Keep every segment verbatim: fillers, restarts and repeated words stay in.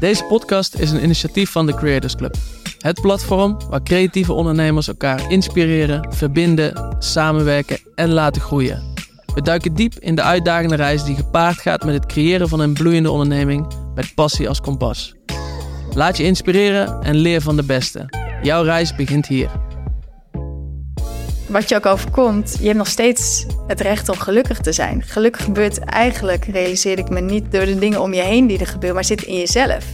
Deze podcast is een initiatief van de Creators Club. Het platform waar creatieve ondernemers elkaar inspireren, verbinden, samenwerken en laten groeien. We duiken diep in de uitdagende reis die gepaard gaat met het creëren van een bloeiende onderneming met passie als kompas. Laat je inspireren en leer van de beste. Jouw reis begint hier. Wat je ook overkomt, je hebt nog steeds het recht om gelukkig te zijn. Geluk gebeurt eigenlijk, realiseerde ik me, niet door de dingen om je heen die er gebeuren, maar zit in jezelf.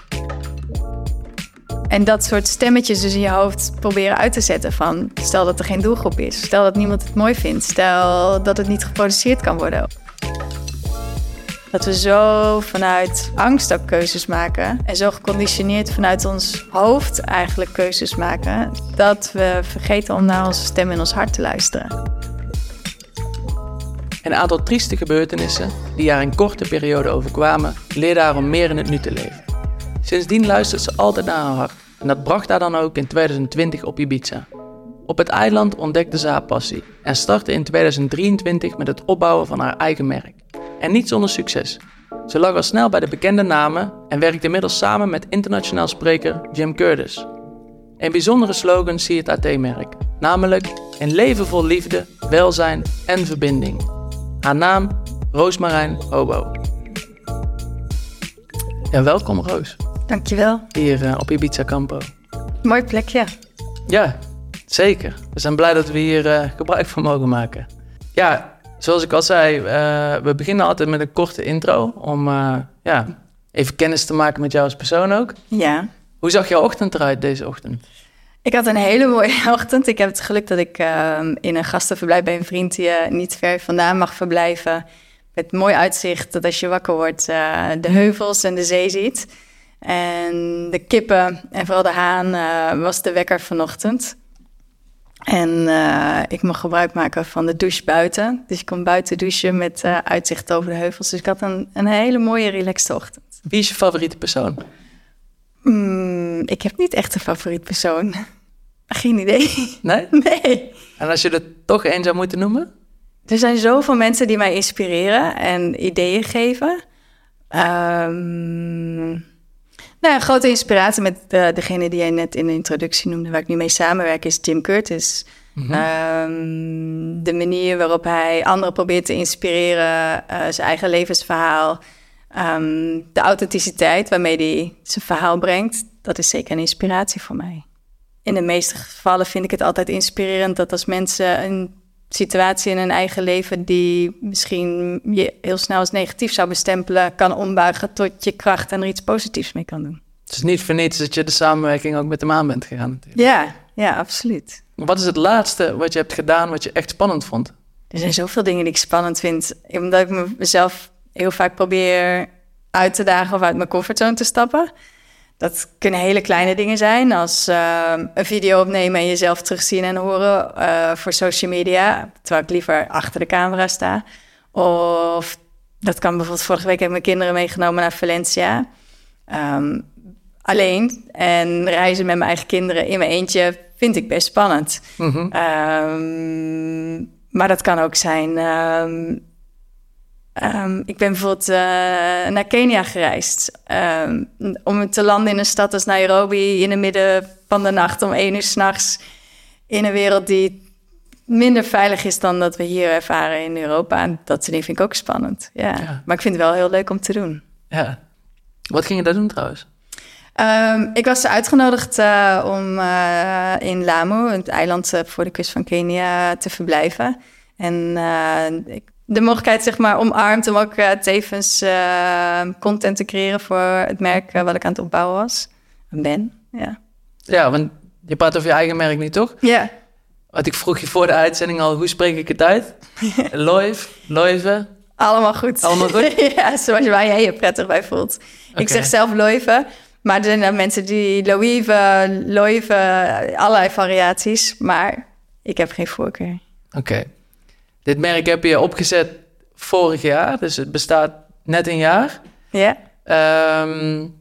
En dat soort stemmetjes dus in je hoofd proberen uit te zetten van, stel dat er geen doelgroep is, stel dat niemand het mooi vindt, stel dat het niet geproduceerd kan worden. Dat we zo vanuit angst ook keuzes maken en zo geconditioneerd vanuit ons hoofd eigenlijk keuzes maken, dat we vergeten om naar onze stem in ons hart te luisteren. Een aantal trieste gebeurtenissen die haar in korte periode overkwamen, leerden haar om meer in het nu te leven. Sindsdien luistert ze altijd naar haar hart en dat bracht haar dan ook in twintig twintig op Ibiza. Op het eiland ontdekte ze haar passie en startte in twintig drieëntwintig met het opbouwen van haar eigen merk. En niet zonder succes. Ze lag al snel bij de bekende namen en werkt inmiddels samen met internationaal spreker Jim Curtis. Een bijzondere slogan siert haar theemerk, namelijk een leven vol liefde, welzijn en verbinding. Haar naam, Roosmarijn Hobo. Ja, welkom Roos. Dankjewel. Hier uh, op Ibiza Campo. Mooi plekje. Ja, zeker. We zijn blij dat we hier uh, gebruik van mogen maken. Ja, zoals ik al zei, uh, we beginnen altijd met een korte intro om uh, ja, even kennis te maken met jou als persoon ook. Ja. Hoe zag jouw ochtend eruit deze ochtend? Ik had een hele mooie ochtend. Ik heb het geluk dat ik uh, in een gastenverblijf bij een vriend die uh, niet ver vandaan mag verblijven. Met mooi uitzicht dat als je wakker wordt uh, de heuvels en de zee ziet. En de kippen en vooral de haan uh, was de wekker vanochtend. En uh, ik mag gebruik maken van de douche buiten. Dus ik kon buiten douchen met uh, uitzicht over de heuvels. Dus ik had een, een hele mooie, relaxte ochtend. Wie is je favoriete persoon? Mm, ik heb niet echt een favoriet persoon. Geen idee. Nee? Nee. En als je er toch één zou moeten noemen? Er zijn zoveel mensen die mij inspireren en ideeën geven. Um, nou, een grote inspiratie met uh, degene die jij net in de introductie noemde, waar ik nu mee samenwerk, is Jim Curtis. Mm-hmm. Um, de manier waarop hij anderen probeert te inspireren, uh, zijn eigen levensverhaal, um, de authenticiteit waarmee hij zijn verhaal brengt, dat is zeker een inspiratie voor mij. In de meeste gevallen vind ik het altijd inspirerend dat als mensen een situatie in hun eigen leven die misschien je heel snel als negatief zou bestempelen, kan ombuigen tot je kracht en er iets positiefs mee kan doen. Het is niet voor niets dat je de samenwerking ook met hem aan bent gegaan natuurlijk. Ja, ja, absoluut. Wat is het laatste wat je hebt gedaan wat je echt spannend vond? Er zijn zoveel dingen die ik spannend vind. Omdat ik mezelf heel vaak probeer uit te dagen of uit mijn comfortzone te stappen. Dat kunnen hele kleine dingen zijn, als uh, een video opnemen en jezelf terugzien en horen uh, voor social media, terwijl ik liever achter de camera sta. Of dat kan bijvoorbeeld, vorige week heb ik mijn kinderen meegenomen naar Valencia. Um, alleen en reizen met mijn eigen kinderen in mijn eentje vind ik best spannend. Mm-hmm. Um, maar dat kan ook zijn. Um, Um, ik ben bijvoorbeeld uh, naar Kenia gereisd. Um, om te landen in een stad als Nairobi in het midden van de nacht om één uur 's nachts. In een wereld die minder veilig is dan dat we hier ervaren in Europa. En dat vind ik ook spannend. Ja. Ja. Maar ik vind het wel heel leuk om te doen. Ja. Wat ging je daar doen trouwens? Um, ik was uitgenodigd uh, om uh, in Lamu, het eiland uh, voor de kust van Kenia, te verblijven. En uh, ik de mogelijkheid, zeg maar, omarmd om ook uh, tevens uh, content te creëren voor het merk uh, wat ik aan het opbouwen was. Ben, ja. Ja, want je praat over je eigen merk niet, toch? Ja. Want ik vroeg je voor de uitzending al, hoe spreek ik het uit? Loif, Loive? Allemaal goed. Allemaal goed? Ja, zoals waar jij je prettig bij voelt. Okay. Ik zeg zelf Loive, maar er zijn dan mensen die Loive, Loive, allerlei variaties. Maar ik heb geen voorkeur. Oké. Okay. Dit merk heb je opgezet vorig jaar, dus het bestaat net een jaar. Ja. Um,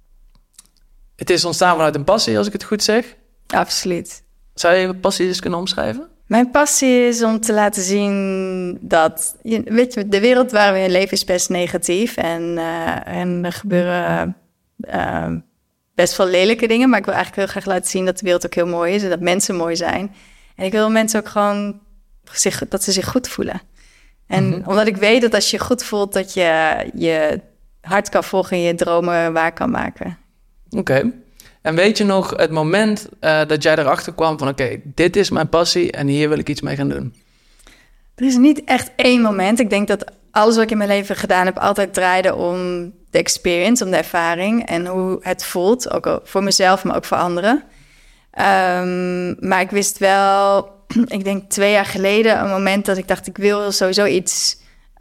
het is ontstaan vanuit een passie, als ik het goed zeg. Absoluut. Zou je je passie eens kunnen omschrijven? Mijn passie is om te laten zien dat, weet je, de wereld waar we in leven is best negatief. En, uh, en er gebeuren uh, best wel lelijke dingen. Maar ik wil eigenlijk heel graag laten zien dat de wereld ook heel mooi is. En dat mensen mooi zijn. En ik wil mensen ook gewoon zich, dat ze zich goed voelen. En mm-hmm. omdat ik weet dat als je goed voelt, dat je je hart kan volgen en je dromen waar kan maken. Oké. Okay. En weet je nog het moment uh, dat jij erachter kwam van... oké, okay, dit is mijn passie en hier wil ik iets mee gaan doen? Er is niet echt één moment. Ik denk dat alles wat ik in mijn leven gedaan heb... altijd draaide om de experience, om de ervaring... en hoe het voelt, ook voor mezelf, maar ook voor anderen. Um, maar ik wist wel, ik denk twee jaar geleden... een moment dat ik dacht, ik wil sowieso iets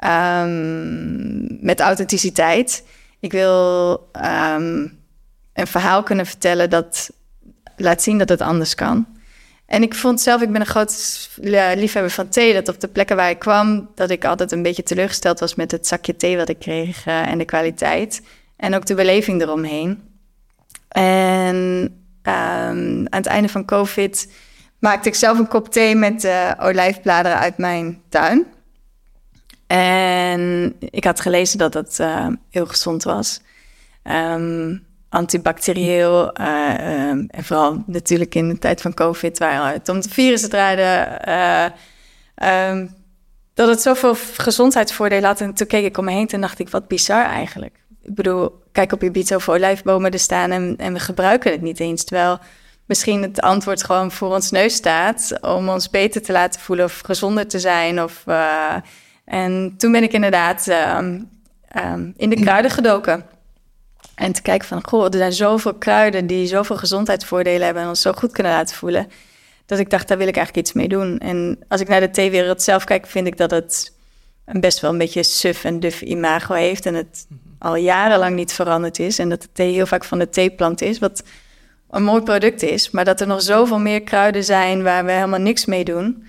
um, met authenticiteit. Ik wil... Um, een verhaal kunnen vertellen dat laat zien dat het anders kan. En ik vond zelf, ik ben een groot liefhebber van thee... dat op de plekken waar ik kwam... dat ik altijd een beetje teleurgesteld was met het zakje thee wat ik kreeg... Uh, en de kwaliteit. En ook de beleving eromheen. En um, aan het einde van COVID... maakte ik zelf een kop thee met uh, olijfbladeren uit mijn tuin. En ik had gelezen dat dat uh, heel gezond was... Um, antibacterieel. Uh, um, en vooral natuurlijk in de tijd van COVID... waar het om de virussen draaide... Uh, um, dat het zoveel gezondheidsvoordelen had. En toen keek ik om me heen en dacht ik... wat bizar eigenlijk. Ik bedoel, kijk op Ibiza zoveel olijfbomen er staan... En, en we gebruiken het niet eens. Terwijl misschien het antwoord gewoon voor ons neus staat... om ons beter te laten voelen of gezonder te zijn. Of, uh, en toen ben ik inderdaad um, um, in de kruiden gedoken... En te kijken van, goh, er zijn zoveel kruiden... die zoveel gezondheidsvoordelen hebben... en ons zo goed kunnen laten voelen... dat ik dacht, daar wil ik eigenlijk iets mee doen. En als ik naar de theewereld zelf kijk... vind ik dat het een best wel een beetje suf en duf imago heeft... en het al jarenlang niet veranderd is... en dat de thee heel vaak van de theeplant is... wat een mooi product is... maar dat er nog zoveel meer kruiden zijn... waar we helemaal niks mee doen...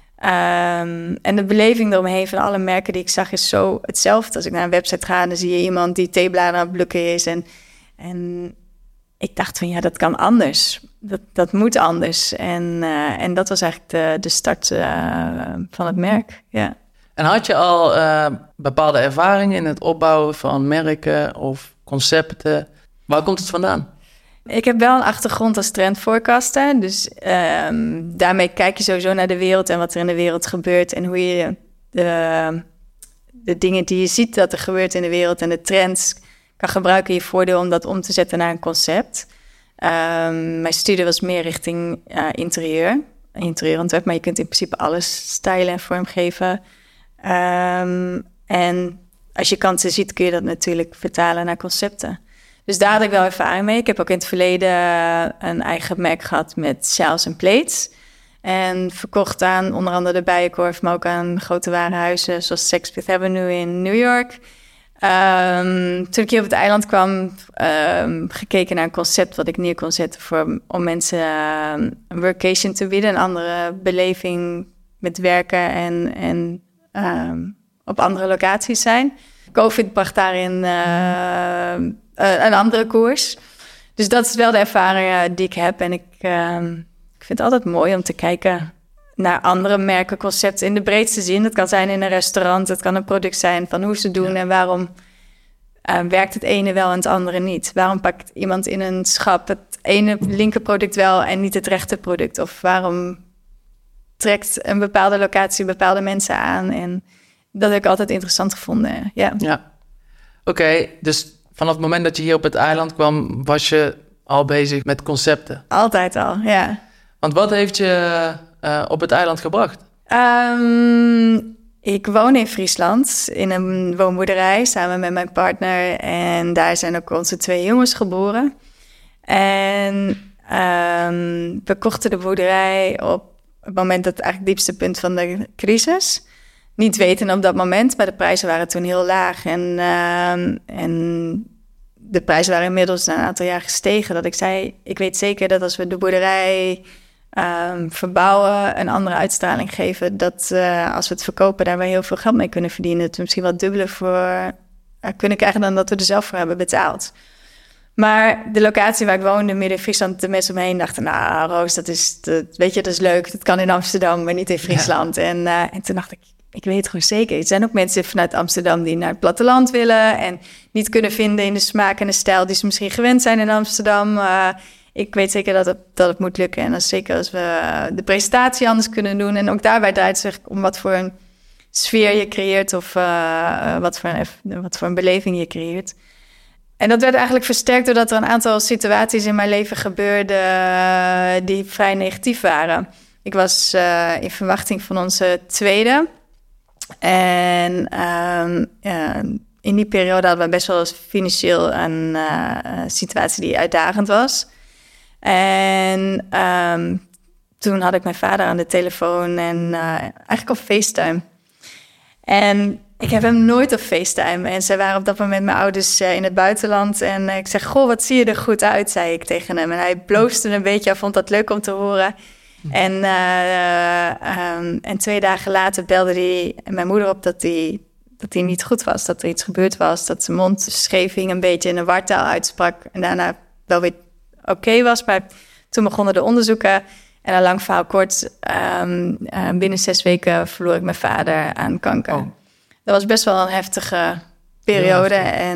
Um, en de beleving eromheen van alle merken die ik zag is zo hetzelfde. Als ik naar een website ga, dan zie je iemand die theebladeren aan het plukken is. En, en ik dacht van ja, dat kan anders. Dat, dat moet anders. En, uh, en dat was eigenlijk de, de start uh, van het merk, ja. En had je al uh, bepaalde ervaringen in het opbouwen van merken of concepten? Waar komt het vandaan? Ik heb wel een achtergrond als trendforecaster. Dus um, daarmee kijk je sowieso naar de wereld en wat er in de wereld gebeurt. En hoe je de, de dingen die je ziet dat er gebeurt in de wereld en de trends kan gebruiken in je voordeel om dat om te zetten naar een concept. Um, mijn studie was meer richting uh, interieur, interieurontwerp, maar je kunt in principe alles stylen en vormgeven. Um, en als je kansen ziet, kun je dat natuurlijk vertalen naar concepten. Dus daar had ik wel ervaring mee. Ik heb ook in het verleden een eigen merk gehad met sjaals en plates. En verkocht aan onder andere de Bijenkorf, maar ook aan grote warenhuizen zoals Saks Fifth Avenue in New York. Um, toen ik hier op het eiland kwam, um, gekeken naar een concept wat ik neer kon zetten voor, om mensen uh, een workation te bieden, een andere beleving met werken en, en um, op andere locaties zijn. COVID bracht daarin uh, uh, een andere koers. Dus dat is wel de ervaring uh, die ik heb. En ik, uh, ik vind het altijd mooi om te kijken naar andere merken, concepten in de breedste zin. Het kan zijn in een restaurant, het kan een product zijn van hoe ze het doen... Ja. En waarom uh, werkt het ene wel en het andere niet? Waarom pakt iemand in een schap het ene linker product wel en niet het rechter product? Of waarom trekt een bepaalde locatie bepaalde mensen aan? En dat heb ik altijd interessant gevonden, ja. Ja. Oké, okay, dus vanaf het moment dat je hier op het eiland kwam, was je al bezig met concepten? Altijd al, ja. Want wat heeft je uh, op het eiland gebracht? Um, ik woon in Friesland, in een woonboerderij, samen met mijn partner. En daar zijn ook onze twee jongens geboren. En um, we kochten de boerderij op het moment dat het eigenlijk het diepste punt van de crisis. Niet weten op dat moment, maar de prijzen waren toen heel laag. En, uh, en de prijzen waren inmiddels na een aantal jaar gestegen. Dat ik zei, ik weet zeker dat als we de boerderij uh, verbouwen, een andere uitstraling geven, dat uh, als we het verkopen, daar we heel veel geld mee kunnen verdienen. Dat we misschien wat dubbele voor uh, kunnen krijgen dan dat we er zelf voor hebben betaald. Maar de locatie waar ik woonde, midden in Friesland, de mensen om me heen dachten, nou Roos, dat is, dat, weet je, dat is leuk. Dat kan in Amsterdam, maar niet in Friesland. Ja. En, uh, en toen dacht ik, ik weet het gewoon zeker. Er zijn ook mensen vanuit Amsterdam die naar het platteland willen en niet kunnen vinden in de smaak en de stijl die ze misschien gewend zijn in Amsterdam. Uh, ik weet zeker dat het, dat het moet lukken. En dat is zeker als we de presentatie anders kunnen doen. En ook daarbij draait het zich om wat voor een sfeer je creëert of uh, wat, voor een, wat voor een beleving je creëert. En dat werd eigenlijk versterkt doordat er een aantal situaties in mijn leven gebeurden uh, die vrij negatief waren. Ik was uh, in verwachting van onze tweede. En um, uh, in die periode hadden we best wel eens financieel een uh, situatie die uitdagend was. En um, toen had ik mijn vader aan de telefoon en uh, eigenlijk op FaceTime. En ik heb hem nooit op FaceTime. En zij waren op dat moment mijn ouders uh, in het buitenland. En uh, ik zeg, goh, wat zie je er goed uit, zei ik tegen hem. En hij bloosde een beetje, hij vond dat leuk om te horen. En, uh, um, en twee dagen later belde hij mijn moeder op dat hij, dat hij niet goed was. Dat er iets gebeurd was, dat zijn mond scheef hing, een beetje in een wartaal uitsprak. En daarna wel weer oké okay was, maar toen begonnen de onderzoeken. En een lang verhaal kort, um, uh, binnen zes weken verloor ik mijn vader aan kanker. Oh. Dat was best wel een heftige periode. Ja, en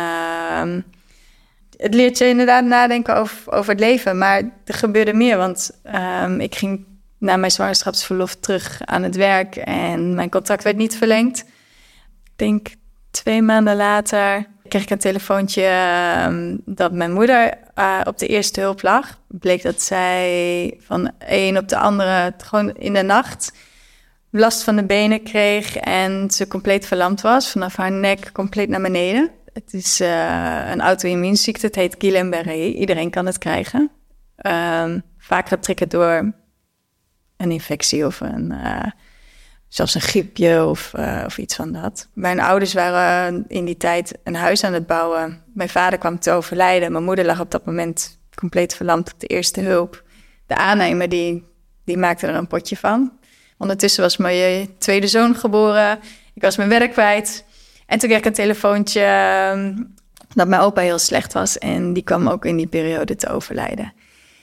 uh, het leert je inderdaad nadenken over, over het leven. Maar er gebeurde meer, want um, ik ging na mijn zwangerschapsverlof terug aan het werk. En mijn contract werd niet verlengd. Ik denk twee maanden later kreeg ik een telefoontje um, dat mijn moeder uh, op de eerste hulp lag. Bleek dat zij van een op de andere, gewoon in de nacht, last van de benen kreeg en ze compleet verlamd was. Vanaf haar nek compleet naar beneden. Het is uh, een auto-immuunziekte, het heet Guillain-Barré. Iedereen kan het krijgen. Um, vaak getriggerd door een infectie of een, uh, zelfs een griepje of, uh, of iets van dat. Mijn ouders waren in die tijd een huis aan het bouwen. Mijn vader kwam te overlijden. Mijn moeder lag op dat moment compleet verlamd op de eerste hulp. De aannemer die, die maakte er een potje van. Ondertussen was mijn tweede zoon geboren. Ik was mijn werk kwijt. En toen kreeg ik een telefoontje um, dat mijn opa heel slecht was. En die kwam ook in die periode te overlijden.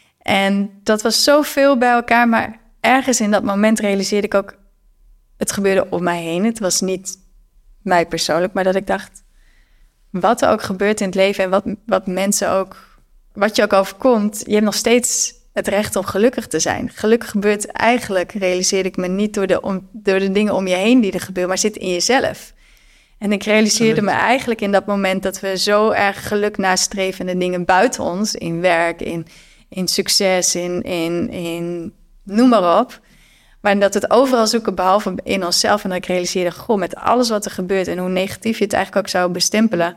En dat was zoveel bij elkaar. Maar ergens in dat moment realiseerde ik ook, het gebeurde om mij heen. Het was niet mij persoonlijk, maar dat ik dacht, wat er ook gebeurt in het leven en wat, wat mensen ook, wat je ook overkomt, je hebt nog steeds het recht om gelukkig te zijn. Geluk gebeurt eigenlijk, realiseerde ik me, niet door de, om, door de dingen om je heen die er gebeuren, maar zit in jezelf. En ik realiseerde me eigenlijk in dat moment dat we zo erg geluk nastreven in de dingen buiten ons, in werk, in, in succes, in, in, in noem maar op. Maar dat we het overal zoeken, behalve in onszelf. En dat ik realiseerde, goh, met alles wat er gebeurt en hoe negatief je het eigenlijk ook zou bestempelen.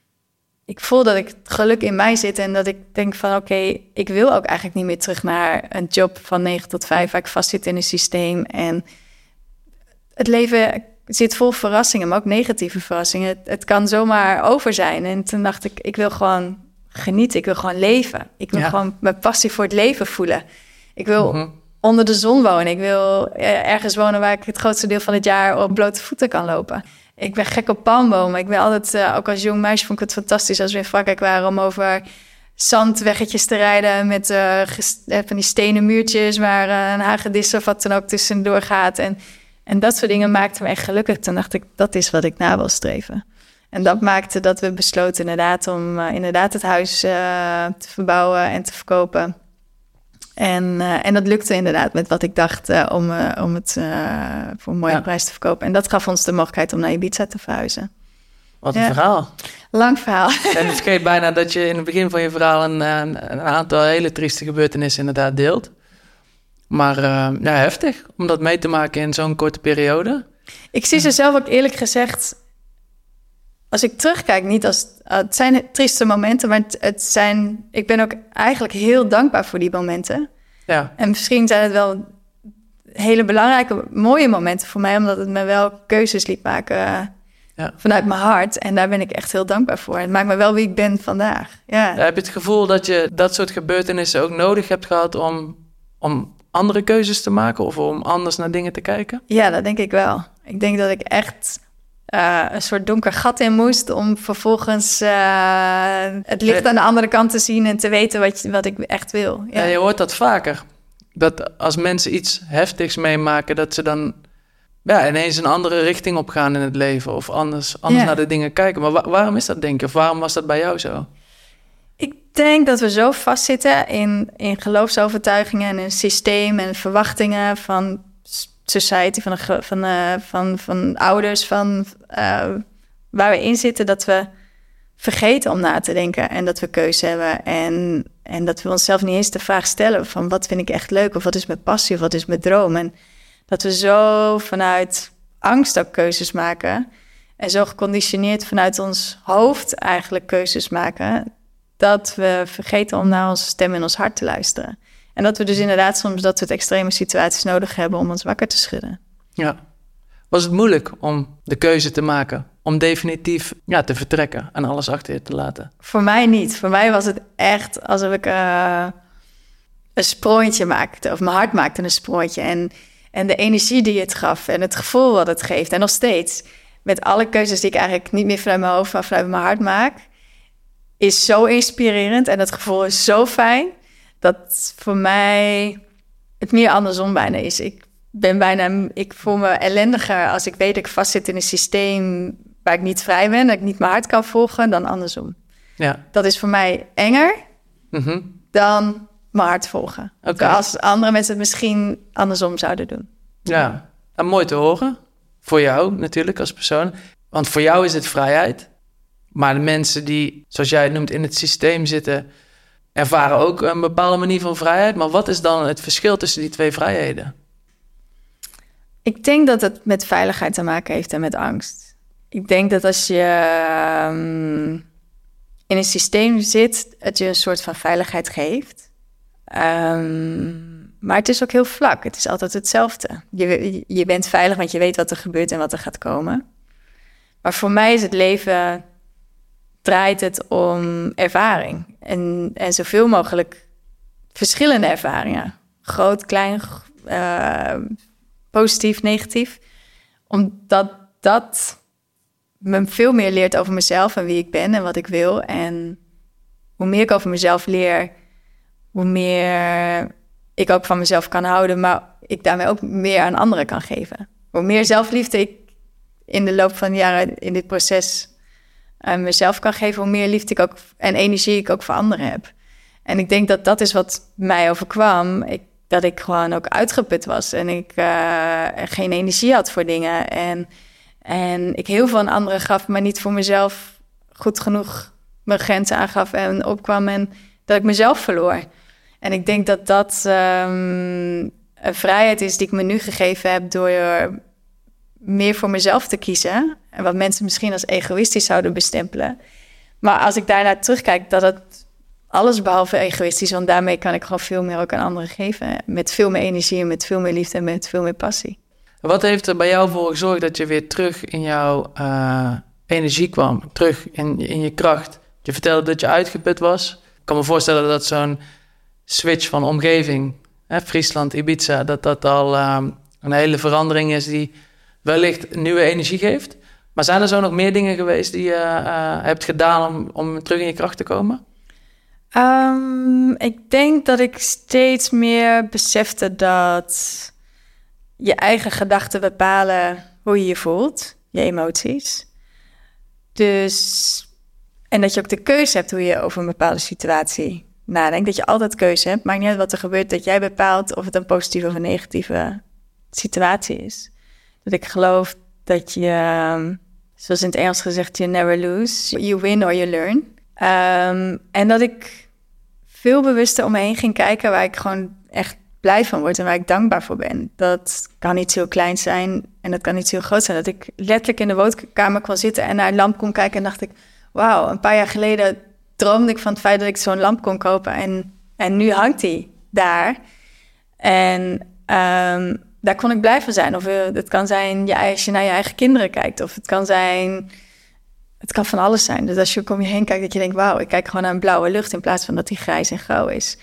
Ik voel dat ik het geluk in mij zit en dat ik denk van oké, okay, ik wil ook eigenlijk niet meer terug naar een job van negen tot vijf waar ik vastzit in een systeem. En het leven zit vol verrassingen, maar ook negatieve verrassingen. Het, het kan zomaar over zijn. En toen dacht ik, ik wil gewoon genieten, ik wil gewoon leven. Ik wil ja. gewoon mijn passie voor het leven voelen. Ik wil mm-hmm. onder de zon wonen. Ik wil ergens wonen waar ik het grootste deel van het jaar op blote voeten kan lopen. Ik ben gek op palmbomen. Ik ben altijd, uh, ook als jong meisje vond ik het fantastisch als we in Frankrijk waren om over zandweggetjes te rijden met uh, ges- van die stenen muurtjes waar uh, een hagedis of wat dan ook tussendoor gaat. En, en dat soort dingen maakten me echt gelukkig. Toen dacht ik, dat is wat ik na wil streven. En dat maakte dat we besloten inderdaad om uh, inderdaad het huis uh, te verbouwen en te verkopen. En, uh, en dat lukte inderdaad met wat ik dacht uh, om, uh, om het uh, voor een mooie ja. prijs te verkopen. En dat gaf ons de mogelijkheid om naar Ibiza te verhuizen. Wat een ja. verhaal. Lang verhaal. En ik vergeet bijna dat je in het begin van je verhaal een, een, een aantal hele trieste gebeurtenissen inderdaad deelt. Maar uh, ja, heftig om dat mee te maken in zo'n korte periode. Ik zie ze zelf ook eerlijk gezegd, als ik terugkijk, niet als uh, het zijn trieste momenten, maar het, het zijn, ik ben ook eigenlijk heel dankbaar voor die momenten. Ja. En misschien zijn het wel hele belangrijke, mooie momenten voor mij, omdat het me wel keuzes liet maken uh, ja. vanuit mijn hart. En daar ben ik echt heel dankbaar voor. Het maakt me wel wie ik ben vandaag. Ja. Ja, heb je het gevoel dat je dat soort gebeurtenissen ook nodig hebt gehad om, om andere keuzes te maken of om anders naar dingen te kijken? Ja, dat denk ik wel. Ik denk dat ik echt Uh, een soort donker gat in moest om vervolgens uh, het licht aan de andere kant te zien en te weten wat, je, wat ik echt wil. Ja. Ja, je hoort dat vaker. Dat als mensen iets heftigs meemaken, dat ze dan ja, ineens een andere richting op gaan in het leven. Of anders, anders Ja. naar de dingen kijken. Maar wa- waarom is dat, denk je? Of waarom was dat bij jou zo? Ik denk dat we zo vastzitten in, in geloofsovertuigingen en een systeem en verwachtingen van society, van, een, van, uh, van, van ouders, van uh, waar we in zitten, dat we vergeten om na te denken en dat we keuze hebben. En, en dat we onszelf niet eens de vraag stellen van wat vind ik echt leuk of wat is mijn passie of wat is mijn droom. En dat we zo vanuit angst ook keuzes maken en zo geconditioneerd vanuit ons hoofd eigenlijk keuzes maken, dat we vergeten om naar onze stem in ons hart te luisteren. En dat we dus inderdaad soms dat soort extreme situaties nodig hebben om ons wakker te schudden. Ja. Was het moeilijk om de keuze te maken? Om definitief ja, te vertrekken en alles achter je te laten? Voor mij niet. Voor mij was het echt alsof ik uh, een sprongetje maakte. Of mijn hart maakte een sprongetje. En, en de energie die het gaf en het gevoel wat het geeft. En nog steeds, met alle keuzes die ik eigenlijk niet meer vanuit mijn hoofd, maar vanuit mijn hart maak, is zo inspirerend. En het gevoel is zo fijn, dat voor mij het meer andersom bijna is. Ik ben bijna, ik voel me ellendiger als ik weet dat ik vastzit in een systeem waar ik niet vrij ben, dat ik niet mijn hart kan volgen, dan andersom. Ja. Dat is voor mij enger Mm-hmm. dan mijn hart volgen. Okay. Als andere mensen het misschien andersom zouden doen. Ja, en mooi te horen. Voor jou natuurlijk als persoon. Want voor jou is het vrijheid. Maar de mensen die, zoals jij het noemt, in het systeem zitten, ervaren ook een bepaalde manier van vrijheid. Maar wat is dan het verschil tussen die twee vrijheden? Ik denk dat het met veiligheid te maken heeft en met angst. Ik denk dat als je um, in een systeem zit, het je een soort van veiligheid geeft. Um, maar het is ook heel vlak. Het is altijd hetzelfde. Je, je bent veilig, want je weet wat er gebeurt en wat er gaat komen. Maar voor mij is het leven, draait het om ervaring. En, en zoveel mogelijk verschillende ervaringen. Groot, klein, uh, positief, negatief. Omdat dat me veel meer leert over mezelf en wie ik ben en wat ik wil. En hoe meer ik over mezelf leer, hoe meer ik ook van mezelf kan houden, maar ik daarmee ook meer aan anderen kan geven. Hoe meer zelfliefde ik in de loop van de jaren in dit proces aan mezelf kan geven, hoe meer liefde ik ook en energie ik ook voor anderen heb. En ik denk dat dat is wat mij overkwam. Ik, dat ik gewoon ook uitgeput was en ik uh, geen energie had voor dingen. En, en ik heel veel aan anderen gaf, maar niet voor mezelf goed genoeg mijn grenzen aangaf en opkwam en dat ik mezelf verloor. En ik denk dat dat um, een vrijheid is die ik me nu gegeven heb door meer voor mezelf te kiezen. En wat mensen misschien als egoïstisch zouden bestempelen. Maar als ik daarnaar terugkijk, dat het alles behalve egoïstisch, want daarmee kan ik gewoon veel meer ook aan anderen geven. Met veel meer energie en met veel meer liefde en met veel meer passie. Wat heeft er bij jou voor gezorgd dat je weer terug in jouw uh, energie kwam? Terug in, in je kracht? Je vertelde dat je uitgeput was. Ik kan me voorstellen dat zo'n switch van omgeving, hè, Friesland, Ibiza, dat dat al um, een hele verandering is die wellicht nieuwe energie geeft. Maar zijn er zo nog meer dingen geweest die je uh, hebt gedaan om, om terug in je kracht te komen? Um, ik denk dat ik steeds meer besefte dat je eigen gedachten bepalen hoe je je voelt, je emoties. Dus, en dat je ook de keuze hebt hoe je over een bepaalde situatie nadenkt. Dat je altijd keuze hebt. Maakt niet uit wat er gebeurt, dat jij bepaalt of het een positieve of een negatieve situatie is. Dat ik geloof dat je, zoals in het Engels gezegd, you never lose. You win or you learn. Um, en dat ik veel bewuster om me heen ging kijken waar ik gewoon echt blij van word en waar ik dankbaar voor ben. Dat kan iets heel kleins zijn en dat kan iets heel groot zijn. Dat ik letterlijk in de woonkamer kon zitten en naar een lamp kon kijken en dacht ik, wauw, een paar jaar geleden droomde ik van het feit dat ik zo'n lamp kon kopen en, en nu hangt die daar. En um, daar kon ik blij van zijn. Of uh, het kan zijn ja, als je naar je eigen kinderen kijkt. Of het kan zijn, het kan van alles zijn. Dus als je om je heen kijkt dat je denkt, wauw, ik kijk gewoon naar een blauwe lucht in plaats van dat die grijs en grauw is.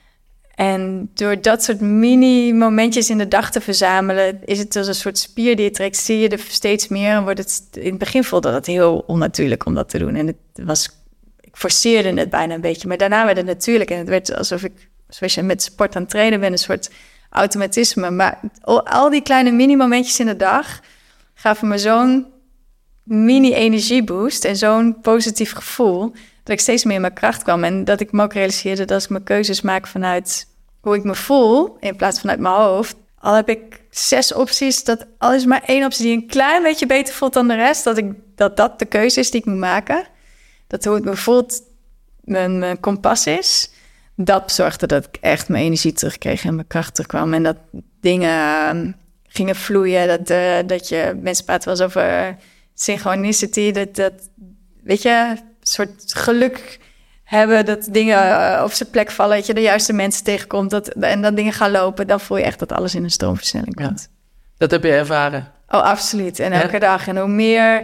En door dat soort mini-momentjes in de dag te verzamelen, is het als een soort spier die je trekt, zie je er steeds meer. En wordt het, in het begin voelde dat heel onnatuurlijk om dat te doen. En het was, ik forceerde het bijna een beetje. Maar daarna werd het natuurlijk. En het werd alsof ik, zoals je met sport aan het trainen bent, een soort automatisme. Maar al die kleine mini-momentjes in de dag gaven me zo'n mini-energieboost en zo'n positief gevoel dat ik steeds meer in mijn kracht kwam. En dat ik me ook realiseerde dat als ik mijn keuzes maak vanuit hoe ik me voel, in plaats van uit mijn hoofd, al heb ik zes opties, dat al is maar één optie die een klein beetje beter voelt dan de rest, dat ik, dat, dat de keuze is die ik moet maken. Dat hoe het me voelt, mijn, mijn kompas is. Dat zorgde dat ik echt mijn energie terugkreeg en mijn kracht terugkwam. En dat dingen uh, gingen vloeien. Dat, uh, dat je, mensen praten wel eens over synchronicity. Dat, dat, weet je, een soort geluk hebben dat dingen uh, op zijn plek vallen. Dat je de juiste mensen tegenkomt dat, en dat dingen gaan lopen. Dan voel je echt dat alles in een stroomversnelling komt. Ja, dat heb je ervaren? Oh, absoluut. En elke ja? dag. En hoe meer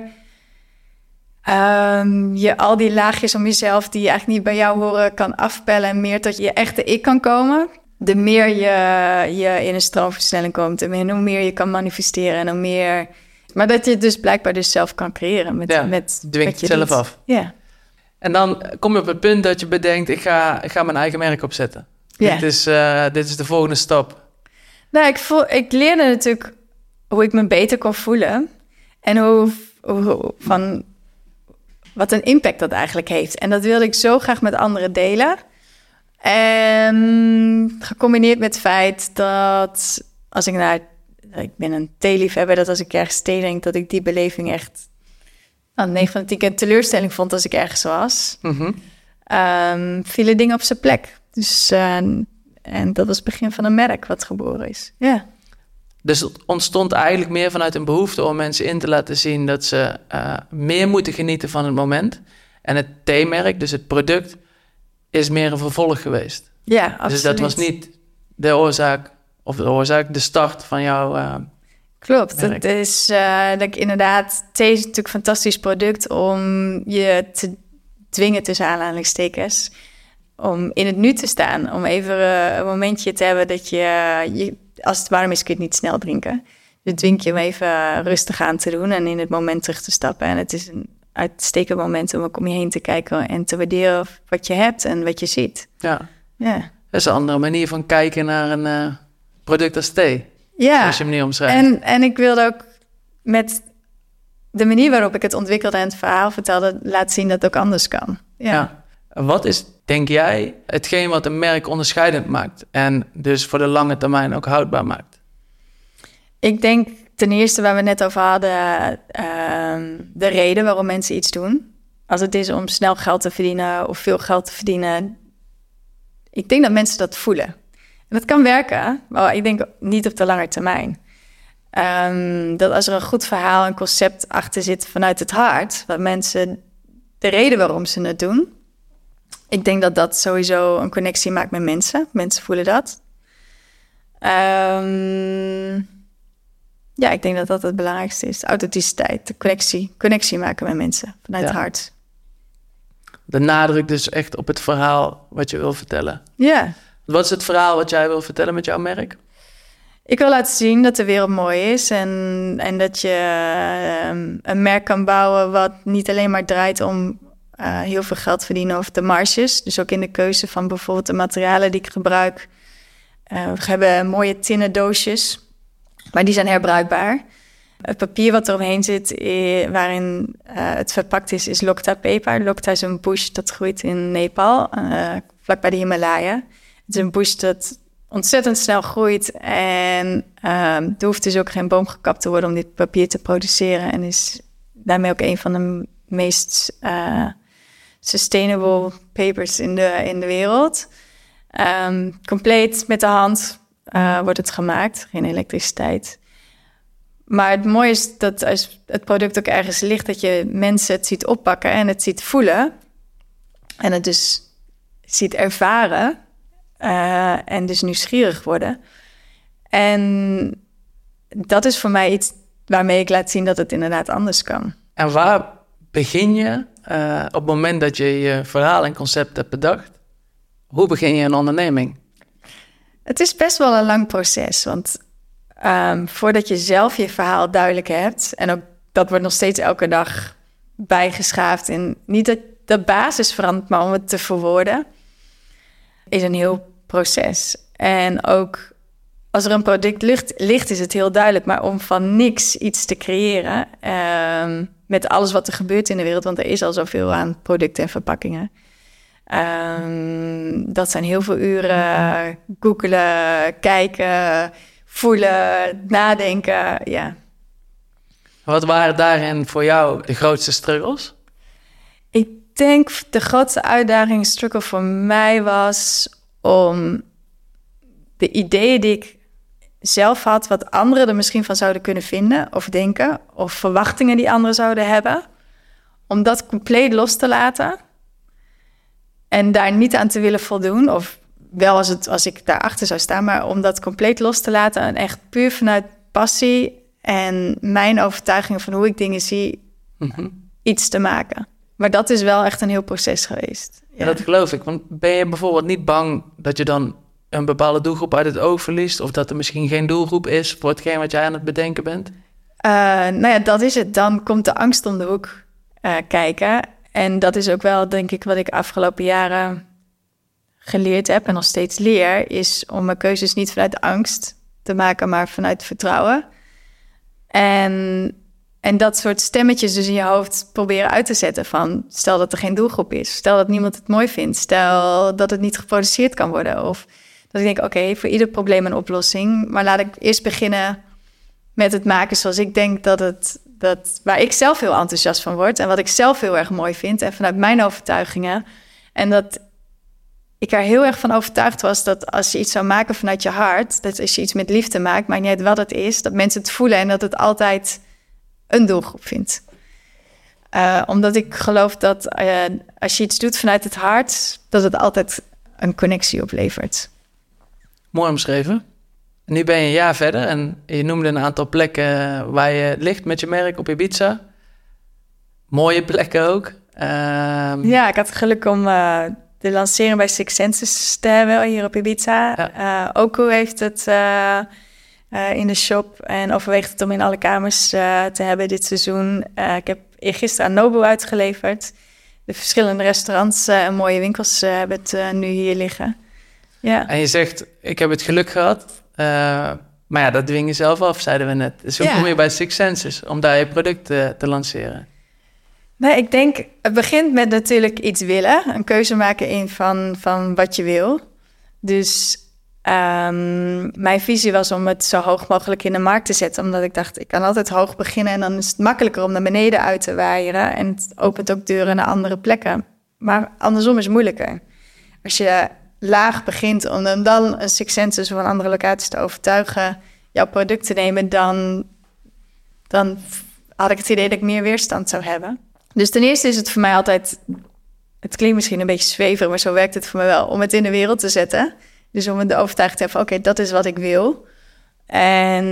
um, je al die laagjes om jezelf die eigenlijk niet bij jou horen kan afpellen en meer tot je echte ik kan komen, de meer je, je in een stroomversnelling komt en hoe meer je kan manifesteren en hoe meer. Maar dat je het dus blijkbaar dus zelf kan creëren. Met, ja, met dwingt het zelf doet. af. Ja. En dan kom je op het punt dat je bedenkt, ik ga, ik ga mijn eigen merk opzetten. Ja. Dit is, uh, dit is de volgende stap. Nou, ik, voel, ik leerde natuurlijk hoe ik me beter kon voelen. En hoe, hoe van wat een impact dat eigenlijk heeft. En dat wilde ik zo graag met anderen delen. En gecombineerd met het feit dat als ik naar... Ik ben een theeliefhebber, dat als ik ergens thee drink, dat ik die beleving echt nou, negen van de tien keer een teleurstelling vond als ik ergens was. Mm-hmm. Um, vielen dingen op zijn plek. Dus, uh, en dat was het begin van een merk wat geboren is. Ja. Yeah. Dus het ontstond eigenlijk meer vanuit een behoefte om mensen in te laten zien dat ze uh, meer moeten genieten van het moment. En het theemerk, dus het product, is meer een vervolg geweest. Ja, absoluut. Dus dat was niet de oorzaak, of de oorzaak, de start van jouw uh, Klopt. merk. Het is uh, dat ik inderdaad, thee is natuurlijk een fantastisch product om je te dwingen tussen aanhalingstekens. Om in het nu te staan. Om even uh, een momentje te hebben dat je, je, als het warm is, kun je het niet snel drinken. Dus dwing je hem even rustig aan te doen en in het moment terug te stappen. En het is een uitstekend moment om ook om je heen te kijken en te waarderen wat je hebt en wat je ziet. Ja. Ja. Dat is een andere manier van kijken naar een uh, product als thee. Ja. Zoals je hem nu omschrijft. En, en ik wilde ook met de manier waarop ik het ontwikkelde en het verhaal vertelde, laten zien dat het ook anders kan. Ja. Ja. Wat is, denk jij, hetgeen wat een merk onderscheidend maakt en dus voor de lange termijn ook houdbaar maakt? Ik denk ten eerste waar we net over hadden, uh, de reden waarom mensen iets doen. Als het is om snel geld te verdienen of veel geld te verdienen. Ik denk dat mensen dat voelen. En dat kan werken, maar ik denk niet op de lange termijn. Um, dat als er een goed verhaal, een concept achter zit vanuit het hart, wat mensen, de reden waarom ze het doen. Ik denk dat dat sowieso een connectie maakt met mensen. Mensen voelen dat. Um, ja, ik denk dat dat het belangrijkste is. De authenticiteit, de connectie. Connectie maken met mensen vanuit ja. het hart. De nadruk dus echt op het verhaal wat je wil vertellen. Ja. Wat is het verhaal wat jij wil vertellen met jouw merk? Ik wil laten zien dat de wereld mooi is. En, en dat je um, een merk kan bouwen wat niet alleen maar draait om uh, heel veel geld verdienen of de marges. Dus ook in de keuze van bijvoorbeeld de materialen die ik gebruik. Uh, we hebben mooie tinnen doosjes, maar die zijn herbruikbaar. Het papier wat er omheen zit, eh, waarin uh, het verpakt is, is Lokta peper. Lokta is een bush dat groeit in Nepal, uh, vlakbij de Himalaya. Het is een bush dat ontzettend snel groeit en uh, er hoeft dus ook geen boom gekapt te worden om dit papier te produceren. En is daarmee ook een van de meest uh, sustainable papers in de, in de wereld. Um, compleet met de hand uh, wordt het gemaakt, geen elektriciteit. Maar het mooie is dat als het product ook ergens ligt, dat je mensen het ziet oppakken en het ziet voelen. En het dus ziet ervaren uh, en dus nieuwsgierig worden. En dat is voor mij iets waarmee ik laat zien dat het inderdaad anders kan. En waar begin je uh, op het moment dat je je verhaal en concept hebt bedacht? Hoe begin je een onderneming? Het is best wel een lang proces, want um, voordat je zelf je verhaal duidelijk hebt, en ook dat wordt nog steeds elke dag bijgeschaafd, en niet dat de basis verandert, maar om het te verwoorden, is een heel proces. En ook als er een product ligt, ligt, is het heel duidelijk. Maar om van niks iets te creëren, um, met alles wat er gebeurt in de wereld, want er is al zoveel aan producten en verpakkingen. Um, dat zijn heel veel uren googelen, kijken, voelen, nadenken, ja. Wat waren daarin voor jou de grootste struggles? Ik denk de grootste uitdaging, struggle voor mij was om de ideeën die ik zelf had, wat anderen er misschien van zouden kunnen vinden of denken, of verwachtingen die anderen zouden hebben, om dat compleet los te laten en daar niet aan te willen voldoen, of wel als, het, als ik daarachter zou staan, maar om dat compleet los te laten en echt puur vanuit passie en mijn overtuigingen van hoe ik dingen zie, mm-hmm. iets te maken. Maar dat is wel echt een heel proces geweest. Ja, ja, dat geloof ik. Want ben je bijvoorbeeld niet bang dat je dan een bepaalde doelgroep uit het oog verliest, of dat er misschien geen doelgroep is voor hetgeen wat jij aan het bedenken bent? Uh, nou ja, dat is het. Dan komt de angst om de hoek uh, kijken. En dat is ook wel, denk ik, wat ik afgelopen jaren geleerd heb en nog steeds leer, is om mijn keuzes niet vanuit angst te maken, maar vanuit vertrouwen. En, en dat soort stemmetjes dus in je hoofd proberen uit te zetten van, stel dat er geen doelgroep is, stel dat niemand het mooi vindt, stel dat het niet geproduceerd kan worden, of dat ik denk, oké, okay, voor ieder probleem een oplossing, maar laat ik eerst beginnen met het maken zoals ik denk dat het, dat, waar ik zelf heel enthousiast van word en wat ik zelf heel erg mooi vind en vanuit mijn overtuigingen. En dat ik er heel erg van overtuigd was dat als je iets zou maken vanuit je hart, dat als je iets met liefde maakt, maakt niet uit wat het is, dat mensen het voelen en dat het altijd een doelgroep vindt. Uh, omdat ik geloof dat uh, als je iets doet vanuit het hart, dat het altijd een connectie oplevert. Mooi omschreven. En nu ben je een jaar verder en je noemde een aantal plekken waar je ligt met je merk op Ibiza. Mooie plekken ook. Uh... Ja, ik had het geluk om uh, de lancering bij Six Senses te hebben hier op Ibiza. Ja. Uh, Oku heeft het uh, uh, in de shop en overweegt het om in alle kamers uh, te hebben dit seizoen. Uh, ik heb gisteren aan Nobu uitgeleverd. De verschillende restaurants uh, en mooie winkels uh, hebben het uh, nu hier liggen. Ja. En je zegt, ik heb het geluk gehad. Uh, maar ja, dat dwing je zelf af, zeiden we net. Dus hoe ja. kom je bij Six Senses om daar je product uh, te lanceren? Nee, ik denk, het begint met natuurlijk iets willen. Een keuze maken in van, van wat je wil. Dus um, mijn visie was om het zo hoog mogelijk in de markt te zetten. Omdat ik dacht, ik kan altijd hoog beginnen en dan is het makkelijker om naar beneden uit te waaieren. En het opent ook deuren naar andere plekken. Maar andersom is het moeilijker. Als je laag begint om dan, dan een Six Senses of een andere locatie te overtuigen jouw product te nemen, dan, dan had ik het idee dat ik meer weerstand zou hebben. Dus ten eerste is het voor mij altijd, het klinkt misschien een beetje zweverig, maar zo werkt het voor mij wel, om het in de wereld te zetten. Dus om de overtuiging te hebben, oké, okay, dat is wat ik wil. En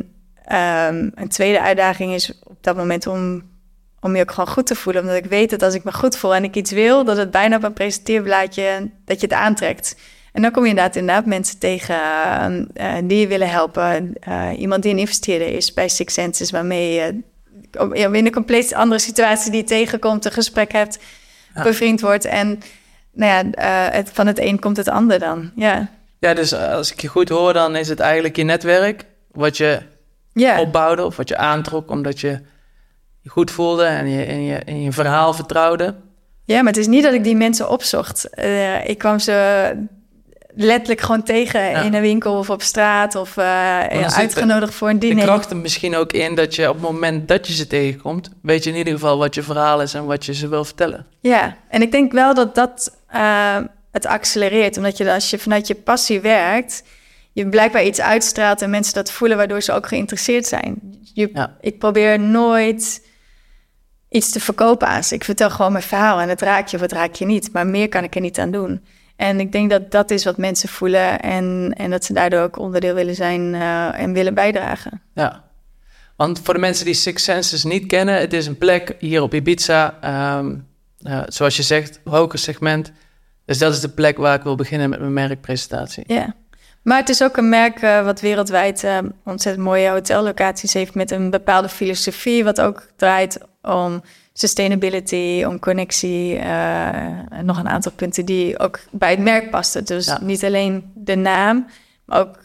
um, een tweede uitdaging is op dat moment om, om je ook gewoon goed te voelen. Omdat ik weet dat als ik me goed voel en ik iets wil, dat het bijna op een presenteerblaadje, dat je het aantrekt. En dan kom je inderdaad, inderdaad mensen tegen uh, die je willen helpen. Uh, iemand die een investeerder is bij Six Senses, waarmee je uh, in een compleet andere situatie die je tegenkomt, een gesprek hebt, ja. bevriend wordt. En nou ja, uh, het, van het een komt het ander dan. Ja. ja, dus als ik je goed hoor, dan is het eigenlijk je netwerk wat je ja. opbouwde of wat je aantrok, omdat je je goed voelde en je in je, in je verhaal vertrouwde. Ja, maar het is niet dat ik die mensen opzocht. Uh, ik kwam ze letterlijk gewoon tegen ja. in een winkel of op straat of uh, uitgenodigd voor een diner. De kracht er misschien ook in dat je op het moment dat je ze tegenkomt, weet je in ieder geval wat je verhaal is en wat je ze wil vertellen. Ja, en ik denk wel dat dat uh, het accelereert. Omdat je als je vanuit je passie werkt, je blijkbaar iets uitstraalt en mensen dat voelen, waardoor ze ook geïnteresseerd zijn. Je, ja. Ik probeer nooit iets te verkopen aan ze. Ik vertel gewoon mijn verhaal en het raak je of het raak je niet. Maar meer kan ik er niet aan doen. En ik denk dat dat is wat mensen voelen en, en dat ze daardoor ook onderdeel willen zijn uh, en willen bijdragen. Ja, want voor de mensen die Six Senses niet kennen, het is een plek hier op Ibiza, um, uh, zoals je zegt, hoger segment. Dus dat is de plek waar ik wil beginnen met mijn merkpresentatie. Ja, maar het is ook een merk uh, wat wereldwijd uh, ontzettend mooie hotellocaties heeft met een bepaalde filosofie, wat ook draait om sustainability, om connectie, uh, en nog een aantal punten die ook bij het merk pasten. Dus ja. niet alleen de naam, maar ook